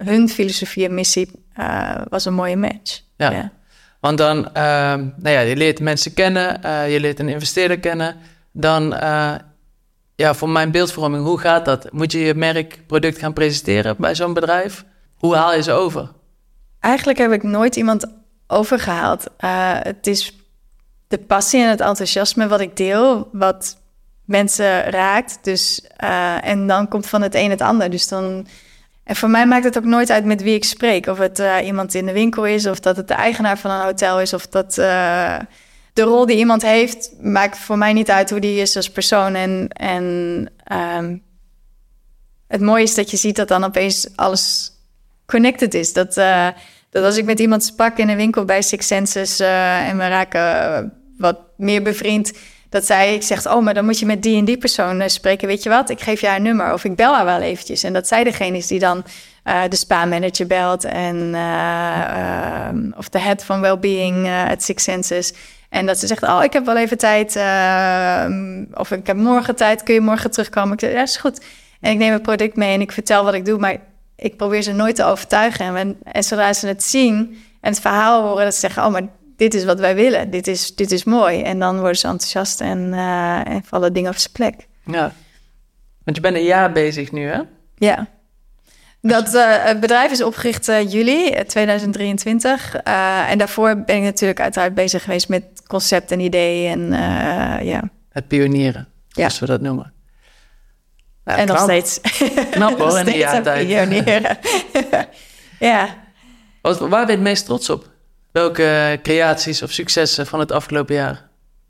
hun filosofie en missie uh, was een mooie match. Ja, ja. Want dan, uh, nou ja, je leert mensen kennen, uh, je leert een investeerder kennen. Dan, uh, ja, voor mijn beeldvorming, hoe gaat dat? Moet je je merk, product gaan presenteren bij zo'n bedrijf? Hoe haal je ze over? Eigenlijk heb ik nooit iemand overgehaald. Uh, het is de passie en het enthousiasme wat ik deel, wat mensen raakt. Dus, uh, en dan komt van het een het ander. Dus dan, en voor mij maakt het ook nooit uit met wie ik spreek. Of het uh, iemand in de winkel is, of dat het de eigenaar van een hotel is, of dat uh, de rol die iemand heeft, maakt voor mij niet uit hoe die is als persoon. En, en um, het mooie is dat je ziet dat dan opeens alles connected is. Dat, uh, dat als ik met iemand sprak in een winkel bij Six Senses uh, en we raken uh, wat meer bevriend, dat zij zegt, oh, maar dan moet je met die en die persoon uh, spreken. Weet je wat, ik geef je haar nummer of ik bel haar wel eventjes. En dat zij degene is die dan uh, de spa-manager belt en uh, uh, of de head van wellbeing uh, at Six Senses. En dat ze zegt, oh, ik heb wel even tijd. Uh, of ik heb morgen tijd, kun je morgen terugkomen? Ik zeg, ja, is goed. En ik neem het product mee en ik vertel wat ik doe, maar ik probeer ze nooit te overtuigen. En, en zodra ze het zien en het verhaal horen, dat ze zeggen, oh, maar dit is wat wij willen. Dit is, dit is mooi. En dan worden ze enthousiast en, uh, en vallen dingen op zijn plek. Ja, want je bent een jaar bezig nu, hè? Ja. Dat uh, het bedrijf is opgericht uh, juli tweeduizend drieëntwintig. Uh, en daarvoor ben ik natuurlijk uiteraard bezig geweest met concept en idee. En, uh, ja. Het pionieren, ja. zoals we dat noemen. Nou, en knap. nog steeds. Knap hoor, in een jaar tijd. Pionieren. Ja. Wat, waar ben je het meest trots op? Welke creaties of successen van het afgelopen jaar?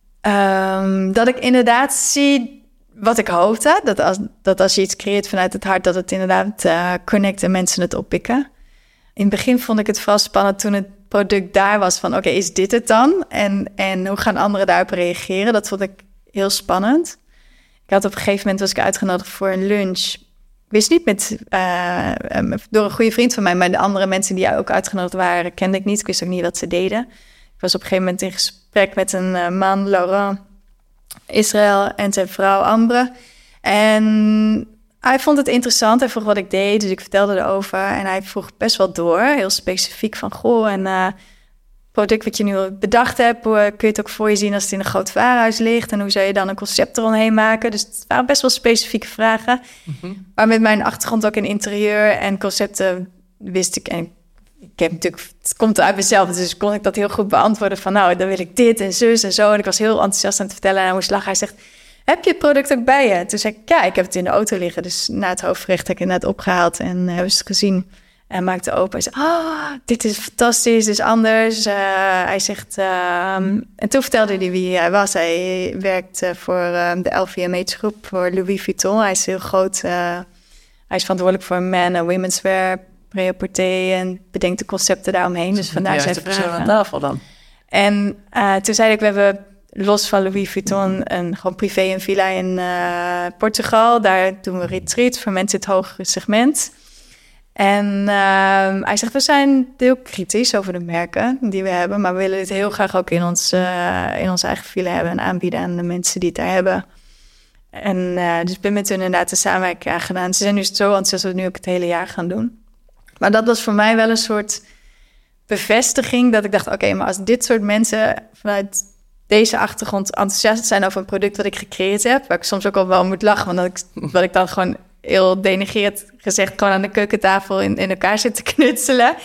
Um, dat ik inderdaad zie wat ik hoopte. Dat als, dat als je iets creëert vanuit het hart, dat het inderdaad uh, connect en mensen het oppikken. In het begin vond ik het vooral spannend toen het product daar was van, oké, okay, is dit het dan? En, en hoe gaan anderen daarop reageren? Dat vond ik heel spannend. Ik had op een gegeven moment was ik uitgenodigd voor een lunch. Ik wist niet met, uh, um, door een goede vriend van mij, maar de andere mensen die ook uitgenodigd waren, kende ik niet. Ik wist ook niet wat ze deden. Ik was op een gegeven moment in gesprek met een uh, man, Laurent Israël, en zijn vrouw Ambre. En hij vond het interessant. Hij vroeg wat ik deed, dus ik vertelde erover. En hij vroeg best wel door, heel specifiek van, goh, en uh, product wat je nu bedacht hebt, hoe, kun je het ook voor je zien als het in een groot warenhuis ligt? En hoe zou je dan een concept eromheen maken? Dus het waren best wel specifieke vragen. Mm-hmm. Maar met mijn achtergrond ook in interieur en concepten wist ik, en ik heb natuurlijk, het komt uit mezelf, dus kon ik dat heel goed beantwoorden van, nou, dan wil ik dit en zus en zo. En ik was heel enthousiast aan het vertellen en hij moest lachen. Hij zegt, heb je het product ook bij je? Toen zei ik, ja, ik heb het in de auto liggen. Dus na het hoofdgerecht heb ik het net opgehaald en hebben ze het gezien. En maakte open. Hij zei, ah, oh, dit is fantastisch, dit is anders. Uh, hij zegt, uh, en toen vertelde hij wie hij was. Hij werkt uh, voor uh, de L V M H-groep, voor Louis Vuitton. Hij is heel groot. Uh, hij is verantwoordelijk voor men- en women's wear, pré-à-porter en bedenkt de concepten daaromheen. Dus vandaar zijn vragen. aan tafel dan. En uh, toen zei ik, we hebben los van Louis Vuitton een gewoon privé een villa in uh, Portugal. Daar doen we retreats voor mensen in het hogere segment. En uh, hij zegt, we zijn heel kritisch over de merken die we hebben, maar we willen dit heel graag ook in ons, uh, in onze eigen villa hebben en aanbieden aan de mensen die het daar hebben. En uh, dus ik ben met hun inderdaad de samenwerking aangedaan. Ze zijn nu zo enthousiast dat we het nu ook het hele jaar gaan doen. Maar dat was voor mij wel een soort bevestiging dat ik dacht, oké, okay, maar als dit soort mensen vanuit deze achtergrond enthousiast zijn over een product wat ik gecreëerd heb, waar ik soms ook al wel moet lachen, want dat ik, wat ik dan gewoon heel denigreerd gezegd gewoon aan de keukentafel in, in elkaar zit te knutselen,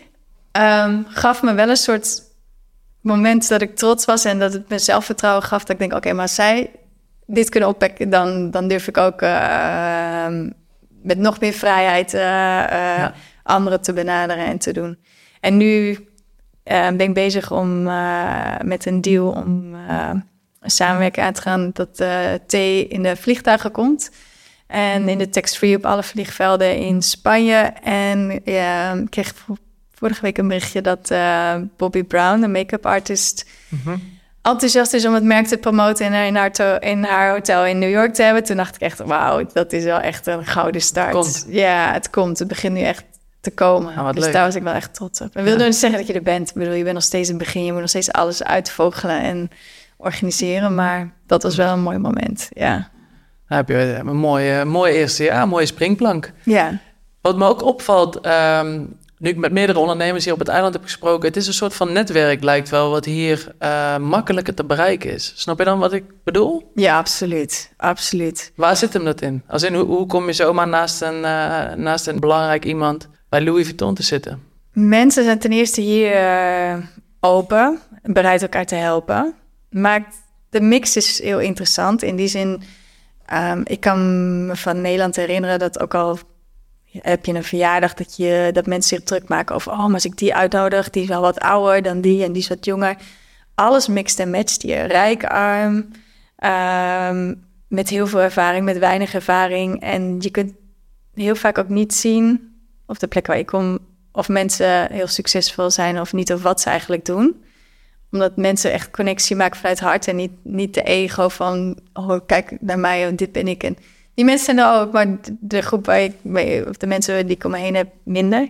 um, gaf me wel een soort moment dat ik trots was en dat het me zelfvertrouwen gaf. Dat ik denk, oké, okay, maar als zij dit kunnen oppakken, dan, dan durf ik ook uh, met nog meer vrijheid uh, uh, ja. anderen te benaderen en te doen. En nu uh, ben ik bezig om uh, met een deal om uh, een samenwerking aan te gaan dat uh, thee in de vliegtuigen komt. En in de tax-free op alle vliegvelden in Spanje. En ja, ik kreeg vorige week een berichtje dat uh, Bobbi Brown, de make-up artist, mm-hmm. enthousiast is om het merk te promoten en in haar, to- in haar hotel in New York te hebben. Toen dacht ik echt, wauw, dat is wel echt een gouden start. Het komt. Ja, het komt. Het begint nu echt te komen. Oh, dus leuk. daar was ik wel echt trots op. Ik wilde ja. niet zeggen dat je er bent. Ik bedoel, je bent nog steeds in het begin. Je moet nog steeds alles uitvogelen en organiseren. Maar dat was wel een mooi moment, ja. Dan heb je een mooie, mooie eerste jaar, een mooie springplank. Ja. Wat me ook opvalt, um, nu ik met meerdere ondernemers hier op het eiland heb gesproken, het is een soort van netwerk, lijkt wel, wat hier uh, makkelijker te bereiken is. Snap je dan wat ik bedoel? Ja, absoluut. Absoluut. Waar zit hem dat in? Als in, hoe, hoe kom je zomaar naast een, uh, naast een belangrijk iemand bij Louis Vuitton te zitten? Mensen zijn ten eerste hier uh, open, bereid elkaar te helpen. Maar de mix is heel interessant. In die zin, um, ik kan me van Nederland herinneren dat ook al heb je een verjaardag dat, je, dat mensen zich druk maken over, oh, maar als ik die uitnodig, die is wel wat ouder dan die en die is wat jonger. Alles mixt en matcht hier. Rijk, arm, um, met heel veel ervaring, met weinig ervaring. En je kunt heel vaak ook niet zien, op de plek waar ik kom, of mensen heel succesvol zijn of niet, of wat ze eigenlijk doen. Omdat mensen echt connectie maken vanuit het hart en niet, niet de ego van, oh, kijk naar mij, dit ben ik. En die mensen zijn er ook, maar de groep waar ik mee, of de mensen die ik om me heen heb, minder.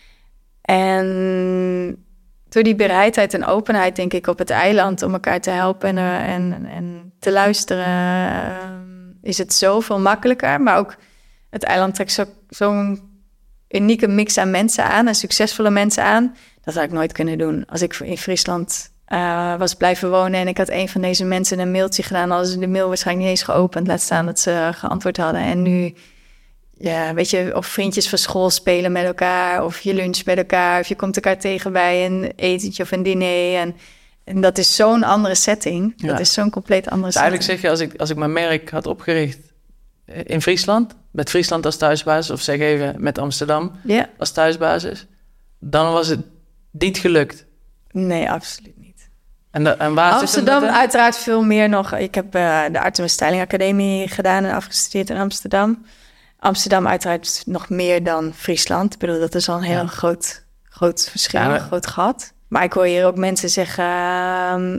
En door die bereidheid en openheid, denk ik, op het eiland om elkaar te helpen en, en, en te luisteren, uh, is het zoveel makkelijker. Maar ook het eiland trekt zo, zo'n unieke mix aan mensen aan en succesvolle mensen aan. Dat had ik nooit kunnen doen. Als ik in Friesland uh, was blijven wonen en ik had een van deze mensen een mailtje gedaan, hadden ze de mail waarschijnlijk niet eens geopend. Laat staan dat ze geantwoord hadden. En nu, ja, weet je, of vriendjes van school spelen met elkaar, of je lunch met elkaar, of je komt elkaar tegen bij een etentje of een diner. En, en dat is zo'n andere setting. Ja. Dat is zo'n compleet andere dus setting. Eigenlijk zeg je, als ik, als ik mijn merk had opgericht in Friesland, met Friesland als thuisbasis, of zeg even met Amsterdam yeah. als thuisbasis, dan was het niet gelukt. Nee, absoluut niet. En, de, en waar Amsterdam uiteraard veel meer nog. Ik heb uh, de Art en Styling Academie gedaan en afgestudeerd in Amsterdam. Amsterdam uiteraard nog meer dan Friesland. Ik bedoel, dat is al een heel ja. groot, groot verschil, ja, maar... een groot gat. Maar ik hoor hier ook mensen zeggen, uh,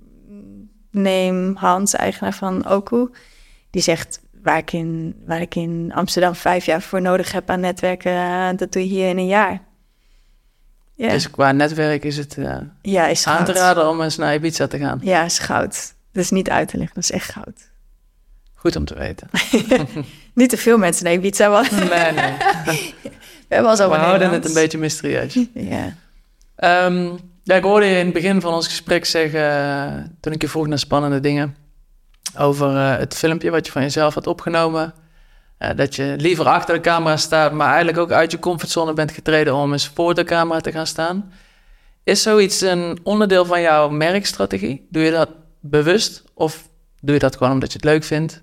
neem Hans, eigenaar van Oku, die zegt, Waar ik, in, waar ik in Amsterdam vijf jaar voor nodig heb aan netwerken, uh, dat doe je hier in een jaar. Yeah. Dus qua netwerk is het uh, ja, is aan te raden om eens naar Ibiza te gaan. Ja, is goud. Dat is niet uit te leggen, dat is echt goud. Goed om te weten. Niet te veel mensen naar Ibiza. Want... nee, nee. We hebben al zo. We houden het een beetje mysterieus. Ja. Um, ja, ik hoorde je in het begin van ons gesprek zeggen, uh, toen ik je vroeg naar spannende dingen, over uh, het filmpje wat je van jezelf had opgenomen. Uh, dat je liever achter de camera staat, maar eigenlijk ook uit je comfortzone bent getreden om eens voor de camera te gaan staan. Is zoiets een onderdeel van jouw merkstrategie? Doe je dat bewust of doe je dat gewoon omdat je het leuk vindt?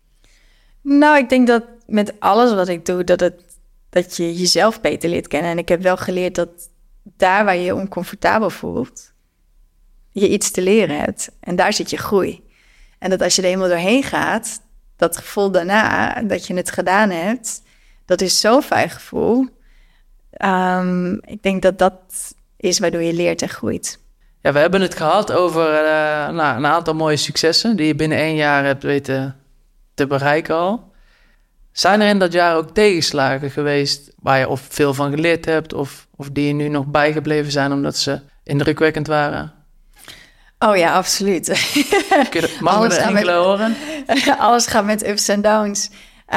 Nou, ik denk dat met alles wat ik doe, dat, het, dat je jezelf beter leert kennen. En ik heb wel geleerd dat daar waar je je oncomfortabel voelt, je iets te leren hebt. En daar zit je groei. En dat als je er eenmaal doorheen gaat, dat gevoel daarna, dat je het gedaan hebt, dat is zo'n fijn gevoel. Um, ik denk dat dat is waardoor je leert en groeit. Ja, we hebben het gehad over uh, nou, een aantal mooie successen die je binnen één jaar hebt weten te bereiken al. Zijn er in dat jaar ook tegenslagen geweest waar je of veel van geleerd hebt of, of die je nu nog bijgebleven zijn omdat ze indrukwekkend waren? Oh ja, absoluut. Mag we er enkele horen? Alles gaat met ups en downs.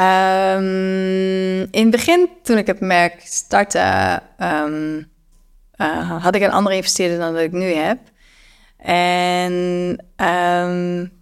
Um, in het begin, toen ik het merk startte, um, uh, had ik een andere investeerder dan dat ik nu heb. En um,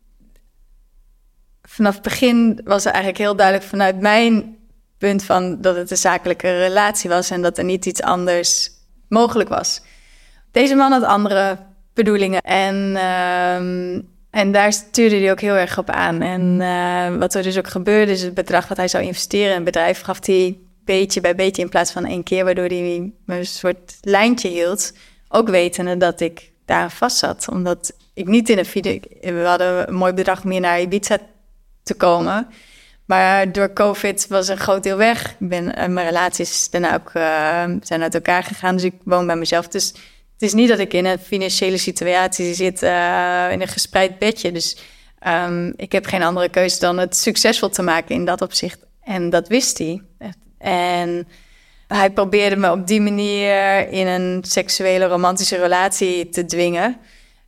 vanaf het begin was er eigenlijk heel duidelijk vanuit mijn punt van dat het een zakelijke relatie was en dat er niet iets anders mogelijk was. Deze man had andere bedoelingen. En, um, en daar stuurde hij ook heel erg op aan. En uh, wat er dus ook gebeurde, is het bedrag wat hij zou investeren in het bedrijf gaf hij beetje bij beetje in plaats van één keer, waardoor hij me een soort lijntje hield. Ook wetende dat ik daar vast zat. Omdat ik niet in een video... We hadden een mooi bedrag om hier naar Ibiza te komen. Maar door COVID was een groot deel weg. Ik ben, mijn relaties daarna ook uh, zijn uit elkaar gegaan. Dus ik woon bij mezelf. Dus het is niet dat ik in een financiële situatie zit uh, in een gespreid bedje. Dus um, ik heb geen andere keuze dan het succesvol te maken in dat opzicht. En dat wist hij. En hij probeerde me op die manier in een seksuele romantische relatie te dwingen.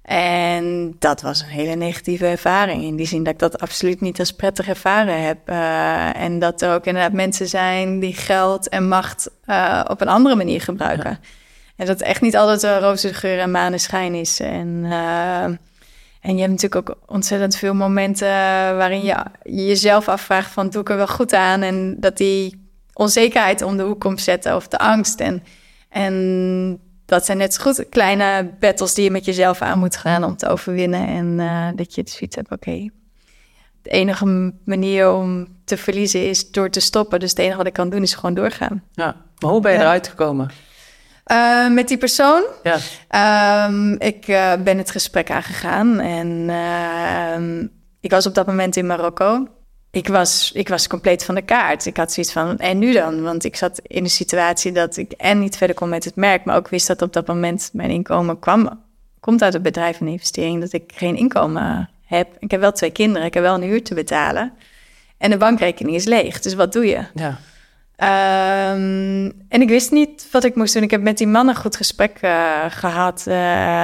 En dat was een hele negatieve ervaring. In die zin dat ik dat absoluut niet als prettig ervaren heb. Uh, en dat er ook inderdaad mensen zijn die geld en macht uh, op een andere manier gebruiken. Ja. En dat het echt niet altijd een roze geur en maneschijn is. En, uh, en je hebt natuurlijk ook ontzettend veel momenten waarin je jezelf afvraagt van, doe ik er wel goed aan? En dat die onzekerheid om de hoek komt zetten of de angst. En, en dat zijn net zo goed kleine battles die je met jezelf aan moet gaan om te overwinnen. En uh, dat je zoiets hebt, oké. Okay, de enige manier om te verliezen is door te stoppen. Dus het enige wat ik kan doen is gewoon doorgaan. Ja, maar hoe ben je ja. eruit gekomen? Uh, met die persoon? Ja. Um, ik uh, ben het gesprek aangegaan. En uh, ik was op dat moment in Marokko. Ik was, ik was compleet van de kaart. Ik had zoiets van, en nu dan? Want ik zat in een situatie dat ik en niet verder kon met het merk, maar ook wist dat op dat moment mijn inkomen kwam, komt uit het bedrijf en investering, dat ik geen inkomen heb. Ik heb wel twee kinderen, ik heb wel een huur te betalen. En de bankrekening is leeg, dus wat doe je? Ja. Um, en ik wist niet wat ik moest doen. Ik heb met die man een goed gesprek uh, gehad, uh,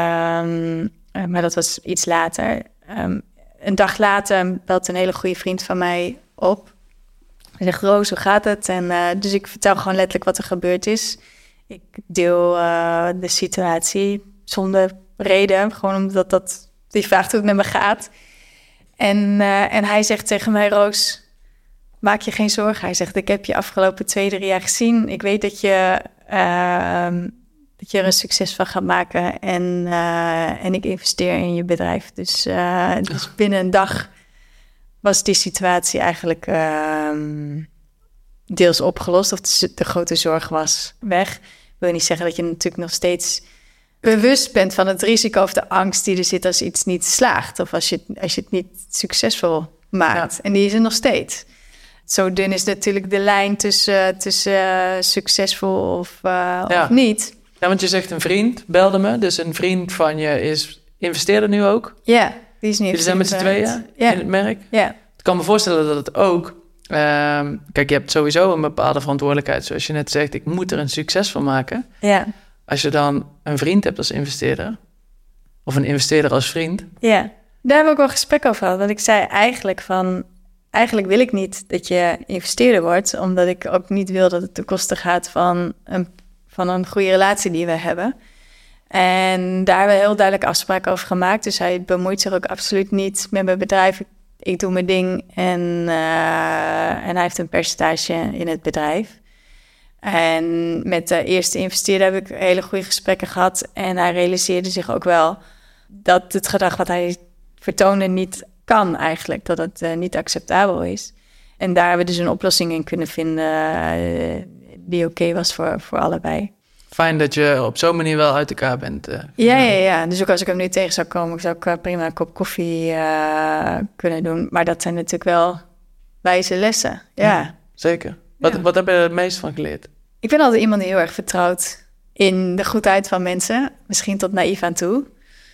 uh, maar dat was iets later. Um, Een dag later belt een hele goede vriend van mij op. Hij zegt, Roos, hoe gaat het? En uh, dus ik vertel gewoon letterlijk wat er gebeurd is. Ik deel uh, de situatie zonder reden. Gewoon omdat dat, die vraagt hoe het met me gaat. En, uh, en hij zegt tegen mij, Roos, maak je geen zorgen. Hij zegt, ik heb je afgelopen twee, drie jaar gezien. Ik weet dat je, uh, dat je er een succes van gaat maken. En, uh, en ik investeer in je bedrijf. Dus, uh, dus binnen een dag was die situatie eigenlijk uh, deels opgelost. Of de, de grote zorg was weg. Ik wil niet zeggen dat je natuurlijk nog steeds bewust bent van het risico of de angst die er zit als iets niet slaagt. Of als je, als je het niet succesvol maakt. Ja. En die is er nog steeds. Zo dun is natuurlijk de lijn tussen, tussen uh, succesvol of, uh, ja. of niet. Ja, want je zegt een vriend belde me. Dus een vriend van je is investeerder nu ook. Ja, die is nu. Jullie zijn met z'n tweeën ja. in het merk. Ja. Ik kan me voorstellen dat het ook... Uh, kijk, je hebt sowieso een bepaalde verantwoordelijkheid. Zoals je net zegt, ik moet er een succes van maken. Ja. Als je dan een vriend hebt als investeerder... of een investeerder als vriend... Ja, daar hebben we ook wel gesprek over gehad. Want ik zei eigenlijk van... Eigenlijk wil ik niet dat je investeerder wordt... omdat ik ook niet wil dat het ten koste gaat van een, van een goede relatie die we hebben. En daar hebben we heel duidelijk afspraken over gemaakt. Dus hij bemoeit zich ook absoluut niet met mijn bedrijf. Ik, ik doe mijn ding en, uh, en hij heeft een percentage in het bedrijf. En met de eerste investeerder heb ik hele goede gesprekken gehad. En hij realiseerde zich ook wel dat het gedrag wat hij vertoonde niet kan eigenlijk. Dat het uh, niet acceptabel is. En daar hebben we dus een oplossing in kunnen vinden uh, die oké okay was voor, voor allebei. Fijn dat je op zo'n manier wel uit elkaar bent. Uh, ja, ja, ja. Dus ook als ik hem nu tegen zou komen, zou ik uh, prima een kop koffie uh, kunnen doen. Maar dat zijn natuurlijk wel wijze lessen. Ja, ja zeker. Wat, ja. wat heb je er het meest van geleerd? Ik ben altijd iemand die heel erg vertrouwt in de goedheid van mensen. Misschien tot naïef aan toe.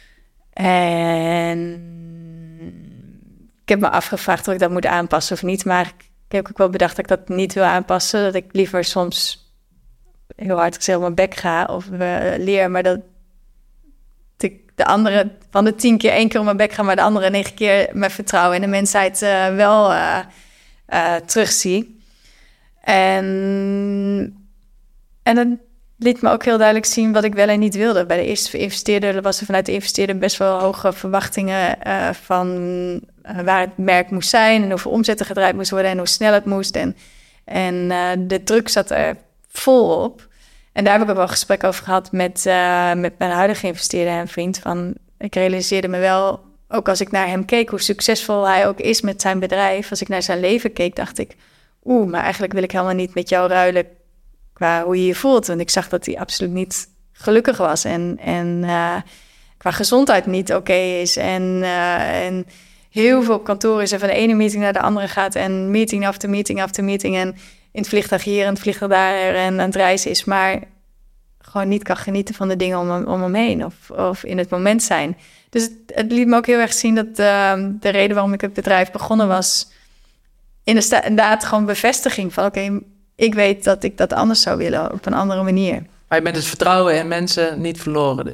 En ik heb me afgevraagd of ik dat moet aanpassen of niet. Maar ik heb ook wel bedacht dat ik dat niet wil aanpassen. Dat ik liever soms heel hard gezegd op mijn bek ga of uh, leer. Maar dat ik de andere van de tien keer één keer op mijn bek ga, maar de andere negen keer mijn vertrouwen in de mensheid uh, wel uh, uh, terugzie. En, en dat liet me ook heel duidelijk zien wat ik wel en niet wilde. Bij de eerste investeerder was er vanuit de investeerder best wel hoge verwachtingen uh, van uh, waar het merk moest zijn en hoeveel omzet er gedraaid moest worden en hoe snel het moest. En, en uh, de druk zat er vol op. En daar heb ik ook wel een gesprek over gehad met, uh, met mijn huidige investeerder en vriend. Van, ik realiseerde me wel, ook als ik naar hem keek, hoe succesvol hij ook is met zijn bedrijf. Als ik naar zijn leven keek, dacht ik, oeh, maar eigenlijk wil ik helemaal niet met jou ruilen qua hoe je je voelt. Want ik zag dat hij absoluut niet gelukkig was. En, en uh, qua gezondheid niet oké okay is. En, uh, en heel veel op kantoor is en van de ene meeting naar de andere gaat. En meeting after meeting after meeting. En in het vliegtuig hier en het vliegtuig daar en aan het reizen is. Maar gewoon niet kan genieten van de dingen om, om hem heen. Of, of in het moment zijn. Dus het, het liet me ook heel erg zien dat uh, de reden waarom ik het bedrijf begonnen was inderdaad gewoon bevestiging van oké, okay, ik weet dat ik dat anders zou willen op een andere manier. Maar je bent het vertrouwen in mensen niet verloren dus?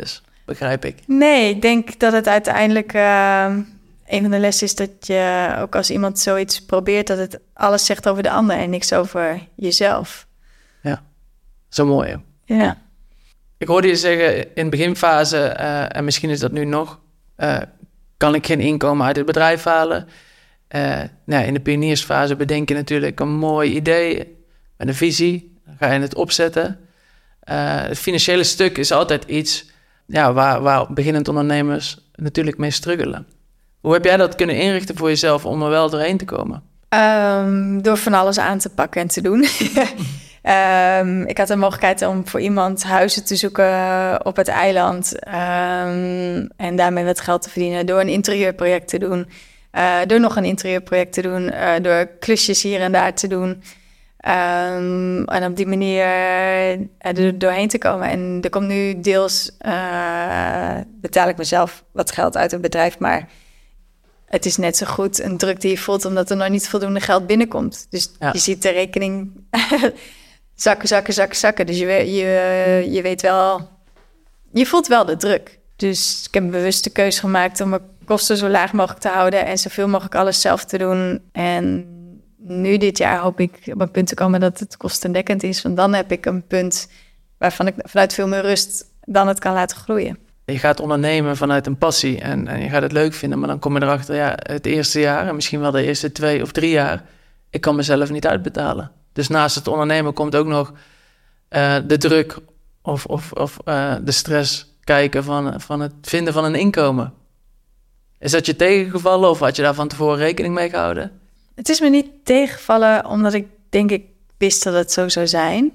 begrijp ik. Nee, ik denk dat het uiteindelijk uh, een van de lessen is dat je ook als iemand zoiets probeert, dat het alles zegt over de ander en niks over jezelf. Ja, zo mooi. Hè? Ja. Ik hoorde je zeggen in de beginfase, uh, en misschien is dat nu nog, uh, kan ik geen inkomen uit het bedrijf halen. Uh, nou, in de pioniersfase bedenk je natuurlijk een mooi idee met een visie. Dan ga je het opzetten. Uh, het financiële stuk is altijd iets ja, waar, waar beginnend ondernemers natuurlijk mee struggelen. Hoe heb jij dat kunnen inrichten voor jezelf om er wel doorheen te komen? Um, door van alles aan te pakken en te doen. um, ik had de mogelijkheid om voor iemand huizen te zoeken op het eiland. Um, en daarmee wat geld te verdienen door een interieurproject te doen. Uh, door nog een interieurproject te doen. Uh, door klusjes hier en daar te doen. Um, en op die manier er doorheen te komen. En er komt nu deels, uh, betaal ik mezelf wat geld uit het bedrijf, maar het is net zo goed een druk die je voelt, omdat er nog niet voldoende geld binnenkomt. Dus ja. Je ziet de rekening zakken, zakken, zakken, zakken. Dus je, je, je weet wel, je voelt wel de druk. Dus ik heb een bewuste keuze gemaakt om mijn kosten zo laag mogelijk te houden en zoveel mogelijk alles zelf te doen. En nu dit jaar hoop ik op een punt te komen dat het kostendekkend is. Want dan heb ik een punt waarvan ik vanuit veel meer rust dan het kan laten groeien. Je gaat ondernemen vanuit een passie en, en je gaat het leuk vinden. Maar dan kom je erachter, ja, het eerste jaar en misschien wel de eerste twee of drie jaar, ik kan mezelf niet uitbetalen. Dus naast het ondernemen komt ook nog uh, de druk of, of, of uh, de stress kijken van, van het vinden van een inkomen. Is dat je tegengevallen of had je daar van tevoren rekening mee gehouden? Het is me niet tegengevallen, omdat ik denk ik wist dat het zo zou zijn.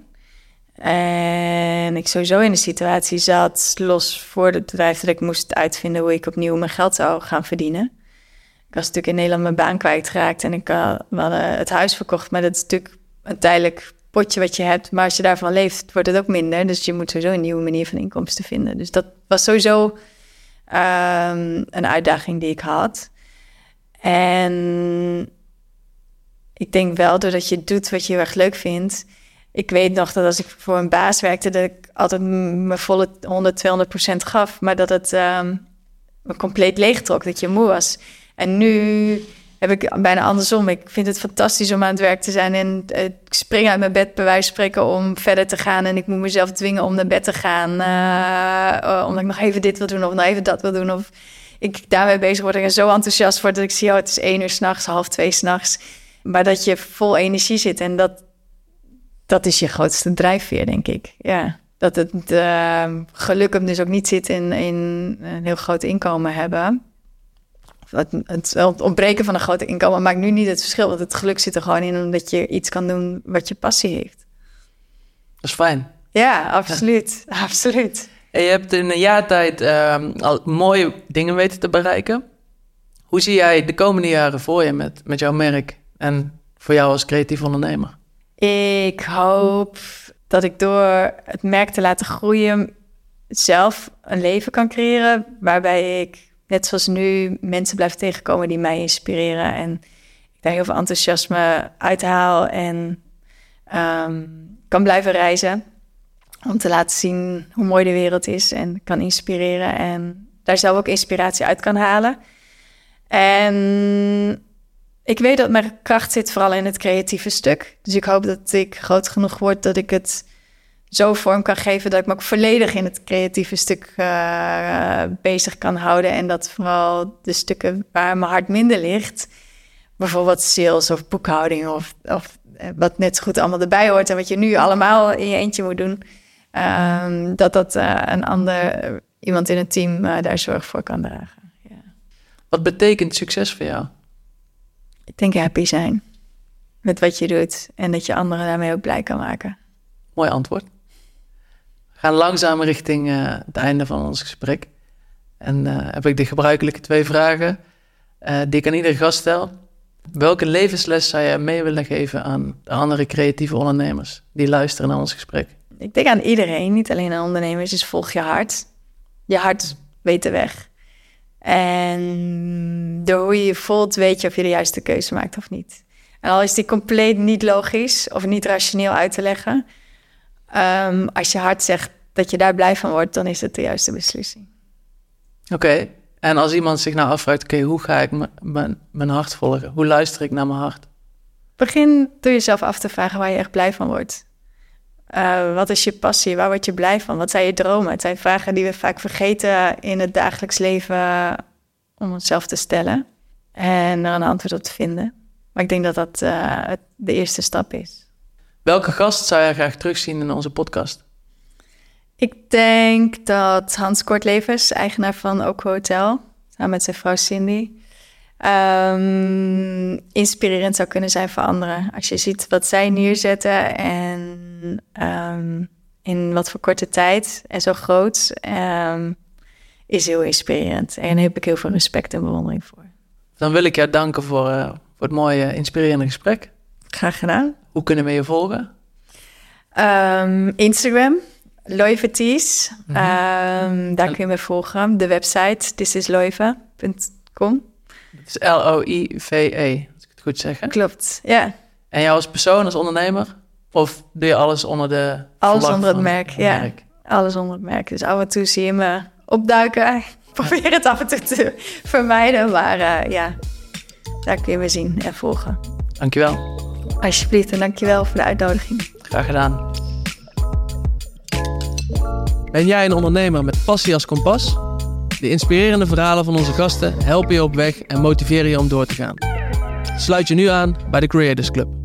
En ik sowieso in de situatie zat, los voor het bedrijf, dat ik moest uitvinden hoe ik opnieuw mijn geld zou gaan verdienen. Ik was natuurlijk in Nederland mijn baan kwijtgeraakt en ik uh, we hadden het huis verkocht. Maar dat is natuurlijk een tijdelijk potje wat je hebt. Maar als je daarvan leeft, wordt het ook minder. Dus je moet sowieso een nieuwe manier van inkomsten vinden. Dus dat was sowieso um, een uitdaging die ik had. En ik denk wel, doordat je doet wat je heel erg leuk vindt. Ik weet nog dat als ik voor een baas werkte, dat ik altijd mijn volle honderd, tweehonderd procent gaf. Maar dat het um, me compleet leegtrok, dat je moe was. En nu heb ik bijna andersom. Ik vind het fantastisch om aan het werk te zijn. En uh, ik spring uit mijn bed, bij wijze van spreken, om verder te gaan. En ik moet mezelf dwingen om naar bed te gaan. Uh, uh, omdat ik nog even dit wil doen of nog even dat wil doen. Of ik daarmee bezig word en zo enthousiast word dat ik zie, oh, het is één uur 's nachts, half twee 's nachts. Maar dat je vol energie zit en dat, dat is je grootste drijfveer, denk ik. Ja, dat het uh, geluk hem dus ook niet zit in, in een heel groot inkomen hebben. Het, het, het ontbreken van een groot inkomen maakt nu niet het verschil. Want het geluk zit er gewoon in omdat je iets kan doen wat je passie heeft. Dat is fijn. Ja, absoluut. Ja. absoluut. En je hebt in een jaar tijd uh, al mooie dingen weten te bereiken. Hoe zie jij de komende jaren voor je met, met jouw merk en voor jou als creatief ondernemer? Ik hoop dat ik door het merk te laten groeien zelf een leven kan creëren waarbij ik, net zoals nu, mensen blijf tegenkomen die mij inspireren en ik daar heel veel enthousiasme uithaal en um, kan blijven reizen om te laten zien hoe mooi de wereld is en kan inspireren en daar zelf ook inspiratie uit kan halen. En ik weet dat mijn kracht zit vooral in het creatieve stuk. Dus ik hoop dat ik groot genoeg word dat ik het zo vorm kan geven dat ik me ook volledig in het creatieve stuk uh, bezig kan houden. En dat vooral de stukken waar mijn hart minder ligt, bijvoorbeeld sales of boekhouding of, of wat net zo goed allemaal erbij hoort en wat je nu allemaal in je eentje moet doen, um, dat dat uh, een ander, iemand in het team uh, daar zorg voor kan dragen. Ja. Wat betekent succes voor jou? Ik denk happy zijn met wat je doet en dat je anderen daarmee ook blij kan maken. Mooi antwoord. We gaan langzaam richting uh, het einde van ons gesprek. En uh, heb ik de gebruikelijke twee vragen uh, die ik aan iedere gast stel. Welke levensles zou je mee willen geven aan de andere creatieve ondernemers die luisteren naar ons gesprek? Ik denk aan iedereen, niet alleen aan ondernemers, is volg je hart. Je hart weet de weg. En door hoe je je voelt, weet je of je de juiste keuze maakt of niet. En al is die compleet niet logisch of niet rationeel uit te leggen, Um, als je hart zegt dat je daar blij van wordt, dan is het de juiste beslissing. Oké, okay. En als iemand zich nou afvraagt, oké, okay, hoe ga ik m- m- mijn hart volgen? Hoe luister ik naar mijn hart? Begin door jezelf af te vragen waar je echt blij van wordt. Uh, wat is je passie? Waar word je blij van? Wat zijn je dromen? Het zijn vragen die we vaak vergeten in het dagelijks leven om onszelf te stellen en er een antwoord op te vinden. Maar ik denk dat dat uh, de eerste stap is. Welke gast zou jij graag terugzien in onze podcast? Ik denk dat Hans Kortlevens, eigenaar van Oko Hotel, samen met zijn vrouw Cindy, um, inspirerend zou kunnen zijn voor anderen. Als je ziet wat zij neerzetten en um, in wat voor korte tijd en zo groot, um, is heel inspirerend. En daar heb ik heel veel respect en bewondering voor. Dan wil ik jou danken voor, uh, voor het mooie, inspirerende gesprek. Graag gedaan. Hoe kunnen we je volgen? Um, Instagram. Loiveties, mm-hmm. um, daar kun je me volgen. De website this is loive punt com. Het is L O I V E, als ik het goed zeg. Hè? Klopt, ja. En jou als persoon, als ondernemer? Of doe je alles onder de... Alles onder het merk, ja. Merk? Alles onder het merk. Dus af en toe zie je me opduiken. Ik probeer het af en toe te vermijden, maar uh, ja, daar kun je me zien en volgen. Dankjewel. Alsjeblieft en dankjewel voor de uitnodiging. Graag gedaan. Ben jij een ondernemer met passie als kompas? De inspirerende verhalen van onze gasten helpen je op weg en motiveren je om door te gaan. Sluit je nu aan bij de Creators Club.